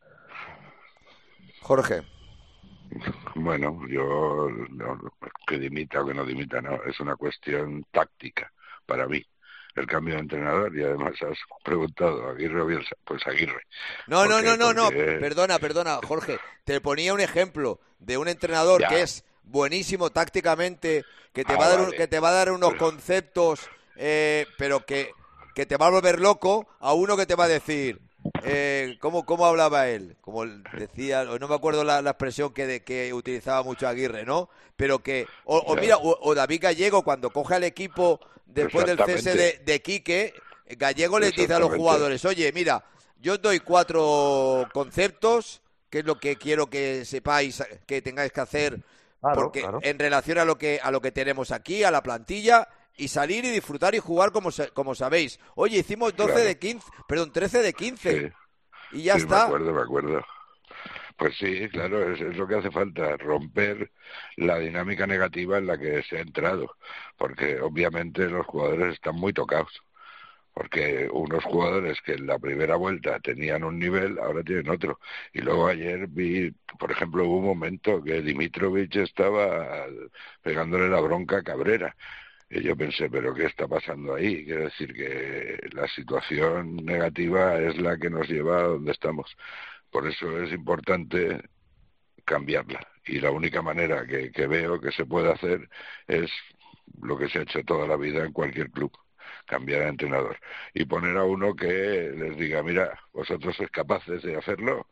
Jorge. Bueno, yo que dimita o que no dimita, no, es una cuestión táctica para mí. El cambio de entrenador, y además has preguntado, ¿Aguirre o Bielsa? Pues Aguirre. No, perdona, Jorge. Te ponía un ejemplo de un entrenador que es buenísimo tácticamente, que te va a dar unos conceptos, pero que te va a volver loco, a uno que te va a decir... ¿Cómo hablaba él? Como decía, no me acuerdo la expresión que utilizaba mucho Aguirre, ¿no? Pero que, mira, David Gallego cuando coge al equipo después del cese de Quique, Gallego les dice a los jugadores, oye, mira, yo os doy 4 conceptos, que es lo que quiero que sepáis, que tengáis que hacer, porque en relación a lo que tenemos aquí, a la plantilla, y salir y disfrutar y jugar como sabéis. Oye, hicimos 13 de 15 Sí. y ya Sí, está. Me acuerdo. Pues sí, claro, es lo que hace falta, romper la dinámica negativa en la que se ha entrado, porque obviamente los jugadores están muy tocados, porque unos jugadores que en la primera vuelta tenían un nivel, ahora tienen otro. Y luego ayer vi, por ejemplo, hubo un momento que Dimitrovic estaba pegándole la bronca a Cabrera. Y yo pensé, ¿pero qué está pasando ahí? Quiero decir que la situación negativa es la que nos lleva a donde estamos. Por eso es importante cambiarla. Y la única manera que veo que se puede hacer es lo que se ha hecho toda la vida en cualquier club, cambiar de entrenador. Y poner a uno que les diga, mira, vosotros sois capaces de hacerlo.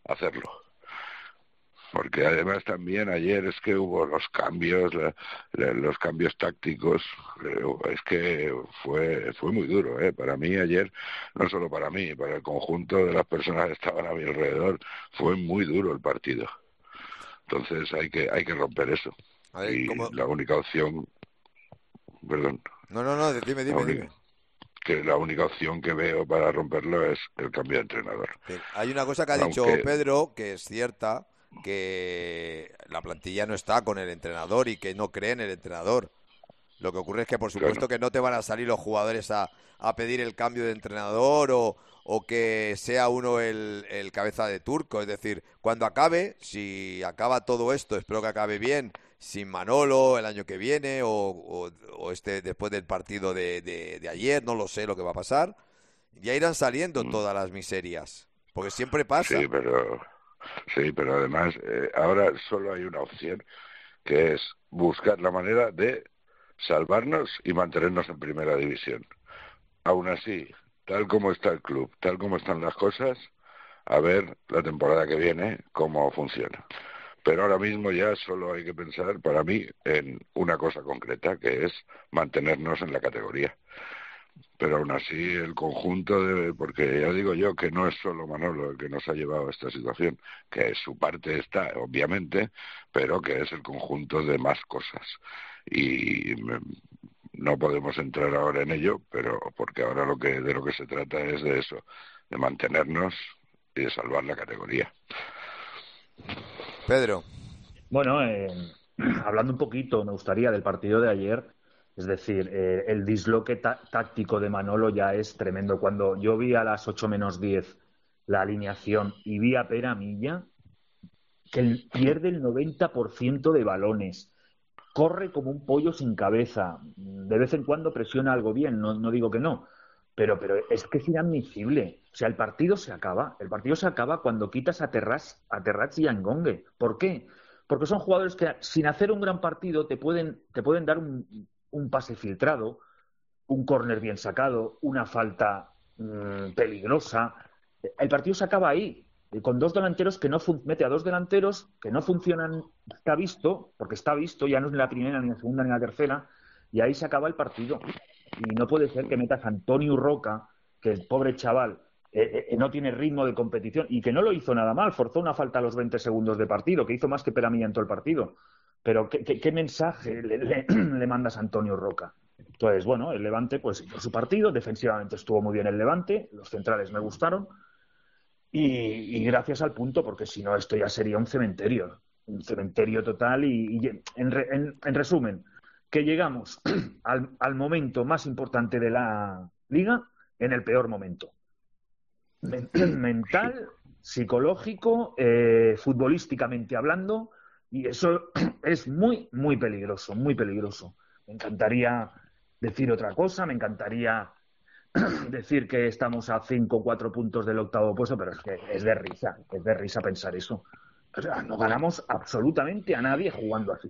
Porque además también ayer es que hubo los cambios, los cambios tácticos, es que fue muy duro, para mí ayer, no solo para mí, para el conjunto de las personas que estaban a mi alrededor, fue muy duro el partido. Entonces hay que romper eso. A ver, y ¿cómo? La única opción, perdón. No, dime. Que la única opción que veo para romperlo es el cambio de entrenador. Hay una cosa que ha dicho Pedro que es cierta, que la plantilla no está con el entrenador y que no cree en el entrenador. Lo que ocurre es que, por supuesto, que no te van a salir los jugadores a pedir el cambio de entrenador o que sea uno el cabeza de turco. Es decir, cuando acabe, si acaba todo esto, espero que acabe bien, sin Manolo el año que viene o después del partido de ayer, no lo sé lo que va a pasar, ya irán saliendo todas las miserias, porque siempre pasa. Sí, pero además ahora solo hay una opción, que es buscar la manera de salvarnos y mantenernos en primera división. Aún así, tal como está el club, tal como están las cosas, a ver la temporada que viene cómo funciona. Pero ahora mismo ya solo hay que pensar, para mí, en una cosa concreta, que es mantenernos en la categoría. Pero aún así el conjunto porque ya digo yo que no es solo Manolo el que nos ha llevado a esta situación, que su parte está obviamente, pero que es el conjunto de más cosas y no podemos entrar ahora en ello, pero porque ahora de lo que se trata es de eso, de mantenernos y de salvar la categoría. Pedro. Bueno, hablando un poquito, me gustaría del partido de ayer. Es decir, el disloque táctico de Manolo ya es tremendo. Cuando yo vi a las 8 menos 10 la alineación y vi a Pere Milla, que pierde el 90% de balones, corre como un pollo sin cabeza, de vez en cuando presiona algo bien, no digo que no, pero es que es inadmisible. O sea, el partido se acaba cuando quitas a Terrats y a Ngonge. ¿Por qué? Porque son jugadores que sin hacer un gran partido te pueden dar un pase filtrado, un córner bien sacado, una falta peligrosa. El partido se acaba ahí, con dos delanteros mete a dos delanteros que no funcionan, está visto, ya no es ni la primera, ni la segunda, ni la tercera, y ahí se acaba el partido. Y no puede ser que metas a Antonio Roca, que el pobre chaval no tiene ritmo de competición, y que no lo hizo nada mal, forzó una falta a los 20 segundos de partido, que hizo más que Pere Milla en todo el partido. Pero ¿qué mensaje le mandas a Antonio Roca? Entonces, bueno, el Levante pues hizo su partido, defensivamente estuvo muy bien el Levante, los centrales me gustaron, y gracias al punto, porque si no esto ya sería un cementerio total, y en resumen, que llegamos al momento más importante de la Liga en el peor momento. Mental, psicológico, futbolísticamente hablando, y eso es muy, muy peligroso, muy peligroso. Me encantaría decir otra cosa, me encantaría decir que estamos a 5 o 4 puntos del octavo puesto, pero es que es de risa pensar eso. O sea, no ganamos absolutamente a nadie jugando así.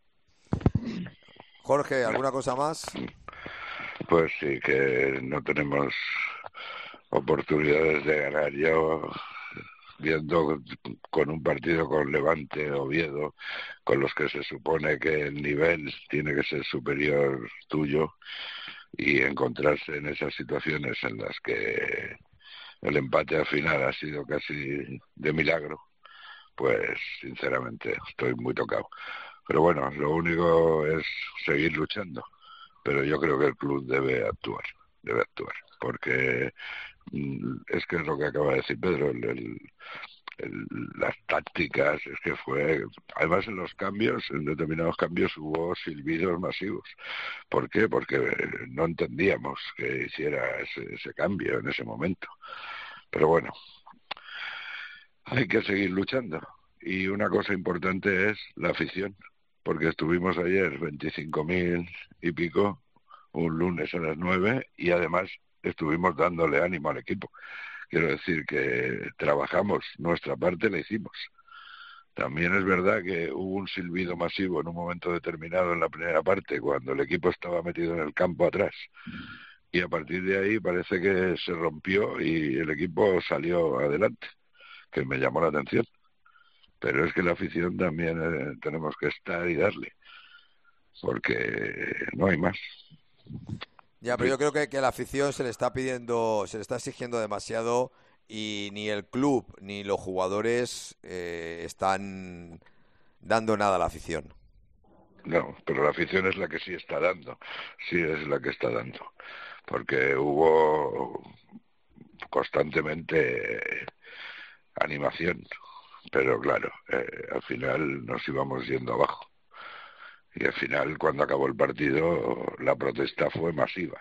Jorge, ¿alguna cosa más? Pues sí, que no tenemos oportunidades de ganar. Yo, viendo con un partido con Levante, Oviedo, con los que se supone que el nivel tiene que ser superior tuyo, y encontrarse en esas situaciones en las que el empate al final ha sido casi de milagro, pues sinceramente estoy muy tocado. Pero bueno, lo único es seguir luchando, pero yo creo que el club debe actuar, porque es que es lo que acaba de decir Pedro, las tácticas, es que fue, además en determinados cambios hubo silbidos masivos. ¿Por qué? Porque no entendíamos que hiciera ese cambio en ese momento. Pero bueno, hay que seguir luchando. Y una cosa importante es la afición, porque estuvimos ayer 25.000 y pico, un lunes a las 9, y además estuvimos dándole ánimo al equipo. Quiero decir que trabajamos, nuestra parte la hicimos. También es verdad que hubo un silbido masivo en un momento determinado en la primera parte, cuando el equipo estaba metido en el campo atrás. Y a partir de ahí parece que se rompió y el equipo salió adelante, que me llamó la atención. Pero es que la afición también tenemos que estar y darle, porque no hay más. Ya, pero yo creo que la afición se le está exigiendo demasiado y ni el club ni los jugadores están dando nada a la afición. No, pero la afición es la que sí está dando, porque hubo constantemente animación, pero claro, al final nos íbamos yendo abajo. Y al final, cuando acabó el partido, la protesta fue masiva.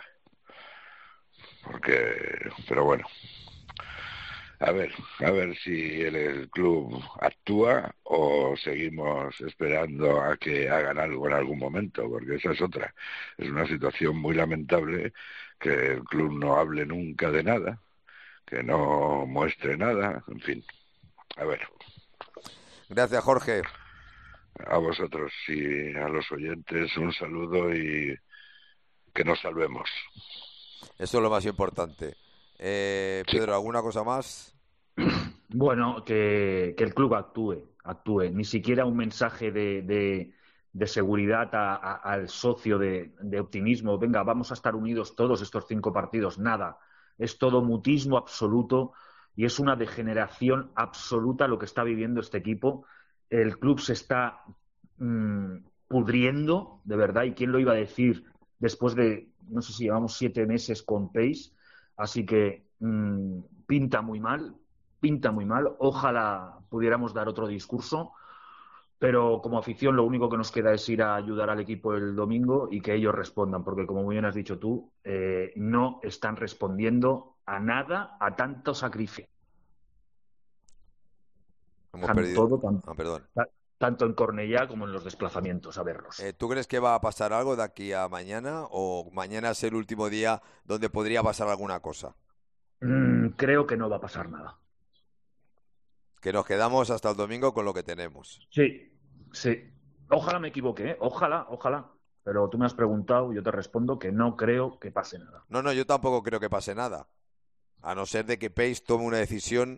Pero bueno, a ver si el club actúa o seguimos esperando a que hagan algo en algún momento, porque esa es otra. Es una situación muy lamentable que el club no hable nunca de nada, que no muestre nada, en fin. A ver. Gracias, Jorge. A vosotros y a los oyentes un saludo y que nos salvemos. Eso es lo más importante. Pedro, ¿alguna cosa más? Bueno, que el club actúe. Ni siquiera un mensaje de seguridad al socio de optimismo. Venga, vamos a estar unidos todos estos 5 partidos. Nada. Es todo mutismo absoluto y es una degeneración absoluta lo que está viviendo este equipo. El club se está pudriendo, de verdad, y quién lo iba a decir después de, no sé si llevamos 7 meses con Pace, así que pinta muy mal, ojalá pudiéramos dar otro discurso, pero como afición lo único que nos queda es ir a ayudar al equipo el domingo y que ellos respondan, porque como muy bien has dicho tú, no están respondiendo a nada, a tanto sacrificio. Hemos perdido. Perdón. Tanto en Cornellá como en los desplazamientos a verlos. ¿Tú crees que va a pasar algo de aquí a mañana o mañana es el último día donde podría pasar alguna cosa? Creo que no va a pasar nada. Que nos quedamos hasta el domingo con lo que tenemos. Sí. Ojalá me equivoque, ¿eh? Ojalá. Pero tú me has preguntado y yo te respondo que no creo que pase nada. No, yo tampoco creo que pase nada. A no ser de que Pace tome una decisión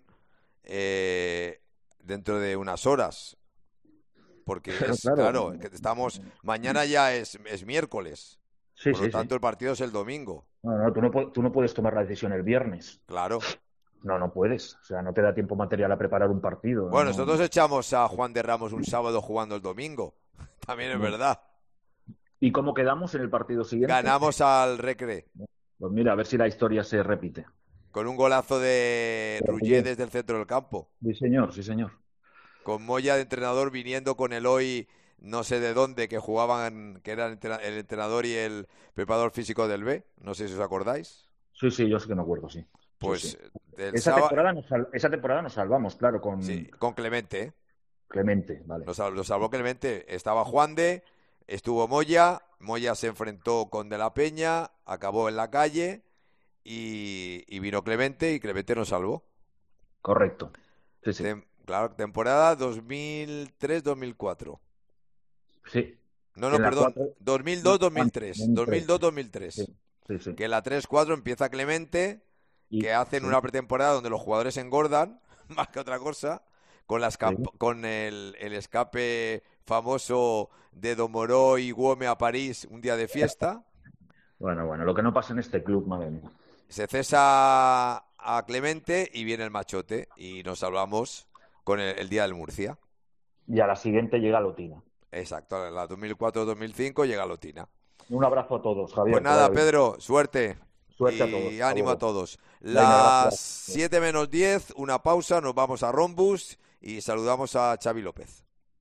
dentro de unas horas. Porque claro, que estamos mañana ya es miércoles. Por lo tanto, el partido es el domingo. No, tú no puedes tomar la decisión el viernes. Claro. No puedes. O sea, no te da tiempo material a preparar un partido. Bueno, nosotros echamos a Juan de Ramos un sábado jugando el domingo. También es verdad. ¿Y cómo quedamos en el partido siguiente? Ganamos al Recre. Pues mira, a ver si la historia se repite. Con un golazo de Ruggier desde el centro del campo. Sí, señor. Con Moya de entrenador viniendo con Eloy, no sé de dónde, que jugaban, que eran el entrenador y el preparador físico del B. No sé si os acordáis. Sí, yo sí que me acuerdo, sí. Pues sí. Esa temporada nos salvamos, claro, con Clemente, ¿eh? Clemente, vale. Lo salvó Clemente. Estaba Juan de, estuvo Moya se enfrentó con De la Peña, acabó en la calle y vino Clemente y Clemente nos salvó. Correcto. Sí. Claro, temporada 2003-2004. Sí. No, perdón, 2002-2003. 2002-2003. Sí. Que la 3-4 empieza Clemente, que hacen una pretemporada donde los jugadores engordan, más que otra cosa, con el escape famoso de Domoró y Guome a París, un día de fiesta. Bueno, lo que no pasa en este club, madre mía. Se cesa a Clemente y viene el machote y nos salvamos con el día del Murcia. Y a la siguiente llega Lotina. Exacto, a la 2004-2005 llega Lotina. Un abrazo a todos, Javier. Pues nada, Pedro, suerte. Suerte a Y todos. ánimo a todos. Venga, Las gracias. 7 menos 10, una pausa, nos vamos a Rombus y saludamos a Xavi López.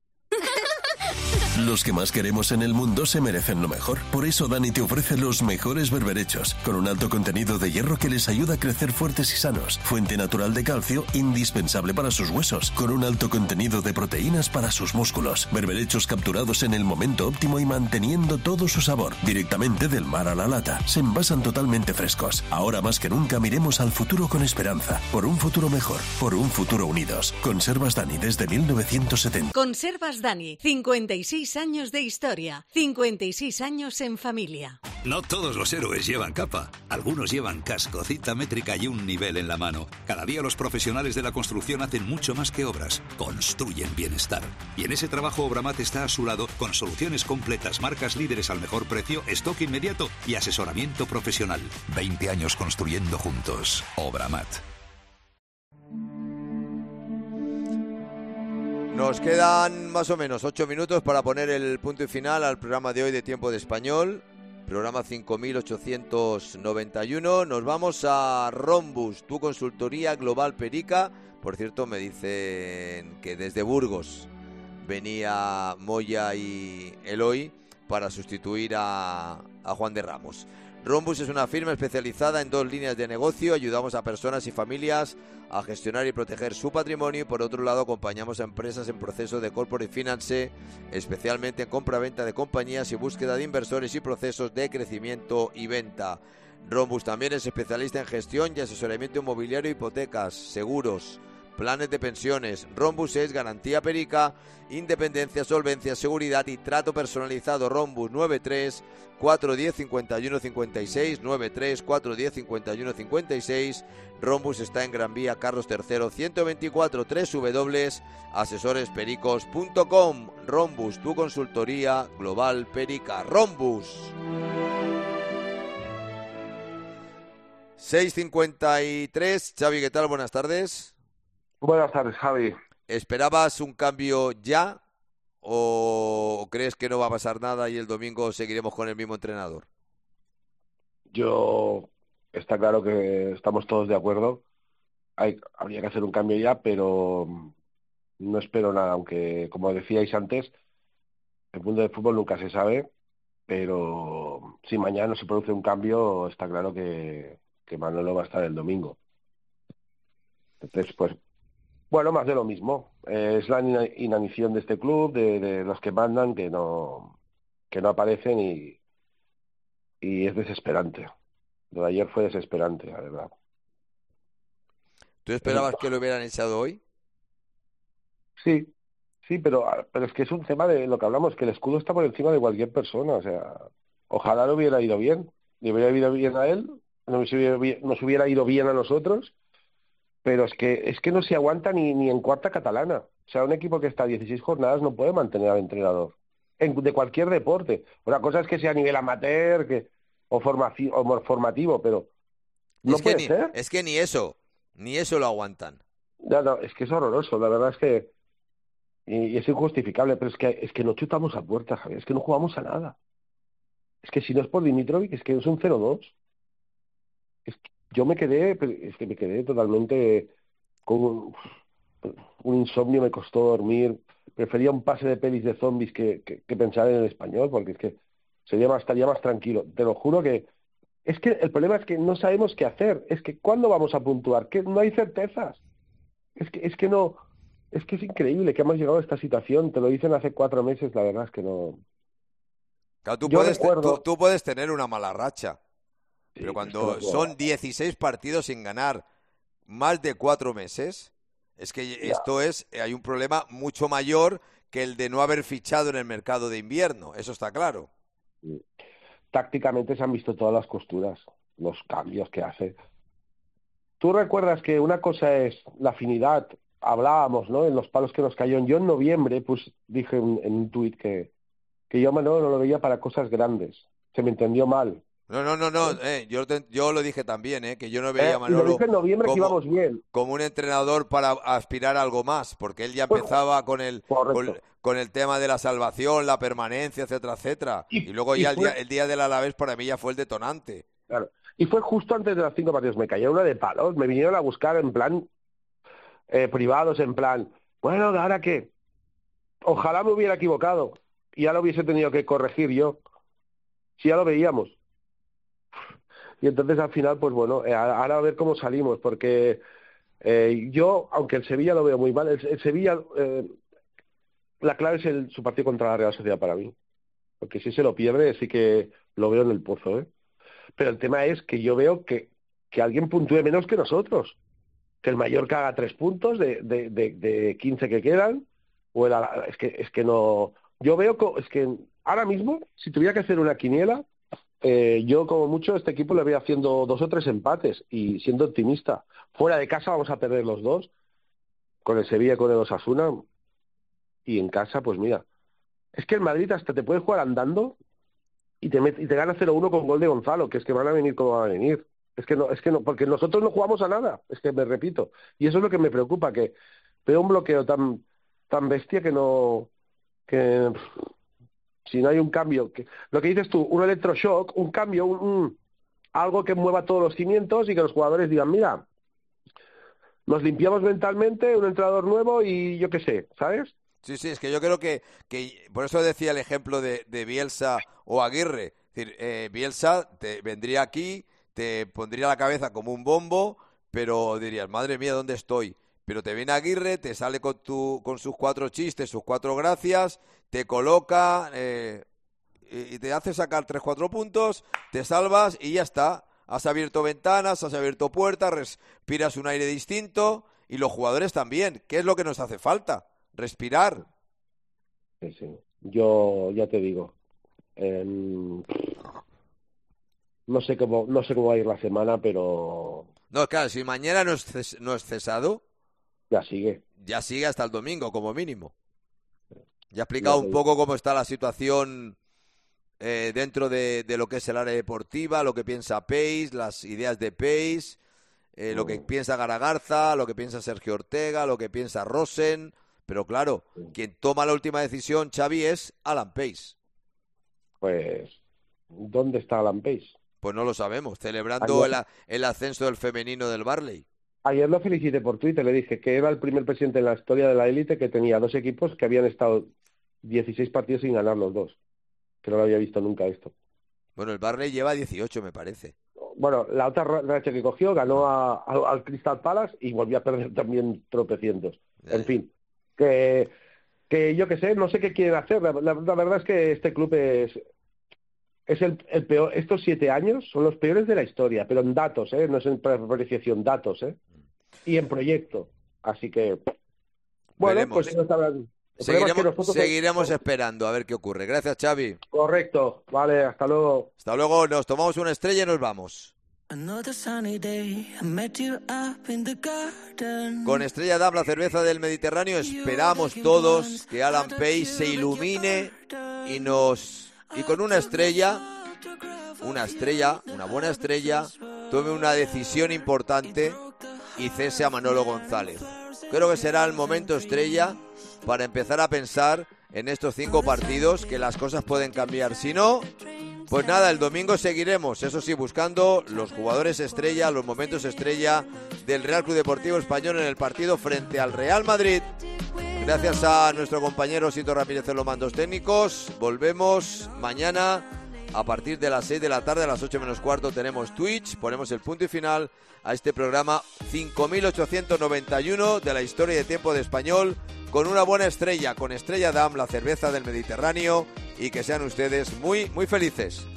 Los que más queremos en el mundo se merecen lo mejor. Por eso Dani te ofrece los mejores berberechos, con un alto contenido de hierro que les ayuda a crecer fuertes y sanos. Fuente natural de calcio, indispensable para sus huesos, con un alto contenido de proteínas para sus músculos. Berberechos capturados en el momento óptimo y manteniendo todo su sabor, directamente del mar a la lata. Se envasan totalmente frescos. Ahora más que nunca miremos al futuro con esperanza. Por un futuro mejor, por un futuro unidos. Conservas Dani desde 1970. Conservas Dani, 56 años de historia, 56 años en familia. No todos los héroes llevan capa. Algunos llevan casco, cinta métrica y un nivel en la mano. Cada día los profesionales de la construcción hacen mucho más que obras. Construyen bienestar. Y en ese trabajo Obramat está a su lado con soluciones completas, marcas líderes al mejor precio, stock inmediato y asesoramiento profesional. 20 años construyendo juntos. Obramat. Nos quedan más o menos 8 minutos para poner el punto y final al programa de hoy de Tiempo de Español, programa 5891. Nos vamos a Rombus, tu consultoría global Perica. Por cierto, me dicen que desde Burgos venía Moya y Eloy para sustituir a Juan de Ramos. Rombus es una firma especializada en 2 líneas de negocio. Ayudamos a personas y familias a gestionar y proteger su patrimonio y por otro lado acompañamos a empresas en proceso de corporate finance, especialmente en compra-venta de compañías y búsqueda de inversores y procesos de crecimiento y venta. Rombus también es especialista en gestión y asesoramiento inmobiliario, hipotecas, seguros, planes de pensiones. Rombus es garantía Perica, independencia, solvencia, seguridad y trato personalizado. Rombus 93 410 51 56 93 410 51 56. Rombus está en Gran Vía Carlos III 124, www.asesorespericos.com. Rombus, tu consultoría global Perica. Rombus. 6:53. Xavi, ¿qué tal? Buenas tardes. Buenas tardes, Javi. ¿Esperabas un cambio ya o crees que no va a pasar nada y el domingo seguiremos con el mismo entrenador? Está claro que estamos todos de acuerdo. Habría que hacer un cambio ya, pero no espero nada, aunque, como decíais antes, el mundo del fútbol nunca se sabe, pero si mañana no se produce un cambio, está claro que Manolo va a estar el domingo. Entonces, pues, bueno, más de lo mismo. Es la inanición de este club, de los que mandan, que no aparecen y es desesperante. Lo de ayer fue desesperante, la verdad. ¿Tú esperabas que lo hubieran echado hoy? Sí, pero es que es un tema de lo que hablamos, que el escudo está por encima de cualquier persona. O sea, ojalá le hubiera ido bien. Le hubiera ido bien a él, nos hubiera ido bien a nosotros, pero es que no se aguanta ni en cuarta catalana. O sea, un equipo que está 16 jornadas no puede mantener al entrenador de cualquier deporte. Una cosa es que sea a nivel amateur o formativo, pero no puede ser. Es que ni eso lo aguantan. No, es que es horroroso. La verdad es que y es injustificable, pero es que no chutamos a puerta, Javier. Es que no jugamos a nada. Es que si no es por Dimitrovic, es que es un 0-2. Yo me quedé totalmente con un insomnio, me costó dormir. Prefería un pase de pelis de zombies que pensar en el español, porque es que estaría más tranquilo. Te lo juro que es que el problema es que no sabemos qué hacer. Es que ¿cuándo vamos a puntuar? Que no hay certezas. Es que es increíble que hemos llegado a esta situación. Te lo dicen hace 4 meses, la verdad es que no. Claro, tú puedes tener una mala racha. Pero cuando son 16 partidos sin ganar más de 4 meses, es que hay un problema mucho mayor que el de no haber fichado en el mercado de invierno. Eso está claro. Tácticamente se han visto todas las costuras, los cambios que hace. Tú recuerdas que una cosa es la afinidad, hablábamos, ¿no? En los palos que nos cayó. Yo en noviembre pues dije en un tuit que yo Manolo no lo veía para cosas grandes. Se me entendió mal. No. Yo lo dije también, que yo no veía a Manolo lo dije en noviembre que íbamos bien. Como un entrenador para aspirar a algo más, porque él ya empezaba con el tema de la salvación, la permanencia, etcétera, etcétera. Y luego ya el día del Alavés para mí ya fue el detonante. Claro. Y fue justo antes de los 5 partidos. Me cayó una de palos. Me vinieron a buscar en plan privados, en plan, bueno, ¿ahora qué? Ojalá me hubiera equivocado y ya lo hubiese tenido que corregir yo. Si ya lo veíamos. Y entonces al final, pues bueno, ahora a ver cómo salimos, porque yo, aunque el Sevilla lo veo muy mal, el Sevilla, la clave es su partido contra la Real Sociedad para mí. Porque si se lo pierde, sí que lo veo en el pozo, ¿eh? Pero el tema es que yo veo que alguien puntúe menos que nosotros. Que el Mallorca haga 3 puntos de 15 que quedan. O es que no... Yo veo es que ahora mismo, si tuviera que hacer una quiniela, yo como mucho a este equipo le voy haciendo 2 o 3 empates y siendo optimista. Fuera de casa vamos a perder los 2, con el Sevilla y con el Osasuna. Y en casa, pues mira, es que el Madrid hasta te puede jugar andando y te gana 0-1 con gol de Gonzalo, que es que van a venir como van a venir. Es que no, porque nosotros no jugamos a nada, es que me repito. Y eso es lo que me preocupa, que veo un bloqueo tan bestia que si no hay un cambio, lo que dices tú, un electroshock, un cambio, algo que mueva todos los cimientos y que los jugadores digan, mira, nos limpiamos mentalmente, un entrenador nuevo y yo qué sé, ¿sabes? Sí, es que yo creo que por eso decía el ejemplo de Bielsa o Aguirre. Es decir, Bielsa te vendría aquí, te pondría la cabeza como un bombo, pero dirías, madre mía, ¿dónde estoy? Pero te viene Aguirre, te sale con sus 4 chistes, sus 4 gracias, te coloca y te hace sacar 3-4 puntos, te salvas y ya está. Has abierto ventanas, has abierto puertas, respiras un aire distinto y los jugadores también. ¿Qué es lo que nos hace falta? Respirar. Sí. Yo ya te digo, no sé cómo va a ir la semana, pero... No, claro, si mañana no es cesado... Ya sigue hasta el domingo, como mínimo. Ya he explicado un poco cómo está la situación dentro de lo que es el área deportiva, lo que piensa Peis, las ideas de Peis, lo que piensa Garagarza, lo que piensa Sergio Ortega, lo que piensa Rosen... Pero claro, quien toma la última decisión, Xavi, es Alan Peis. Pues, ¿dónde está Alan Peis? Pues no lo sabemos, celebrando el ascenso del femenino del Barley. Ayer lo felicité por Twitter, le dije que era el primer presidente en la historia de la élite que tenía 2 equipos que habían estado 16 partidos sin ganar los 2. Que no lo había visto nunca esto. Bueno, el Barley lleva 18, me parece. Bueno, la otra racha que cogió, ganó al Crystal Palace y volvió a perder también tropecientos. En fin. Que yo qué sé, no sé qué quieren hacer. La verdad es que este club es el peor. Estos 7 años son los peores de la historia, pero en datos, no es en apreciación, datos, y en proyecto. Así que, bueno, veremos. Pues seguiremos esperando a ver qué ocurre. Gracias, Xavi. Correcto. Vale, hasta luego. Hasta luego, nos tomamos una estrella y nos vamos. Con Estrella Damm, la cerveza del Mediterráneo, esperamos todos que Alan Peis se ilumine y con una buena estrella, tome una decisión importante y cese a Manolo González. Creo que será el momento estrella para empezar a pensar en estos 5 partidos, que las cosas pueden cambiar. Si no, pues nada, el domingo seguiremos, eso sí, buscando los jugadores estrella, los momentos estrella del Real Club Deportivo Español en el partido frente al Real Madrid. Gracias a nuestro compañero Sito Ramírez en los mandos técnicos. Volvemos mañana a partir de las 6 de la tarde, a las 8 menos cuarto tenemos Twitch. Ponemos el punto y final a este programa 5891 de la historia de tiempo de Español, con una buena estrella, con Estrella Damm, la cerveza del Mediterráneo, y que sean ustedes muy, muy felices.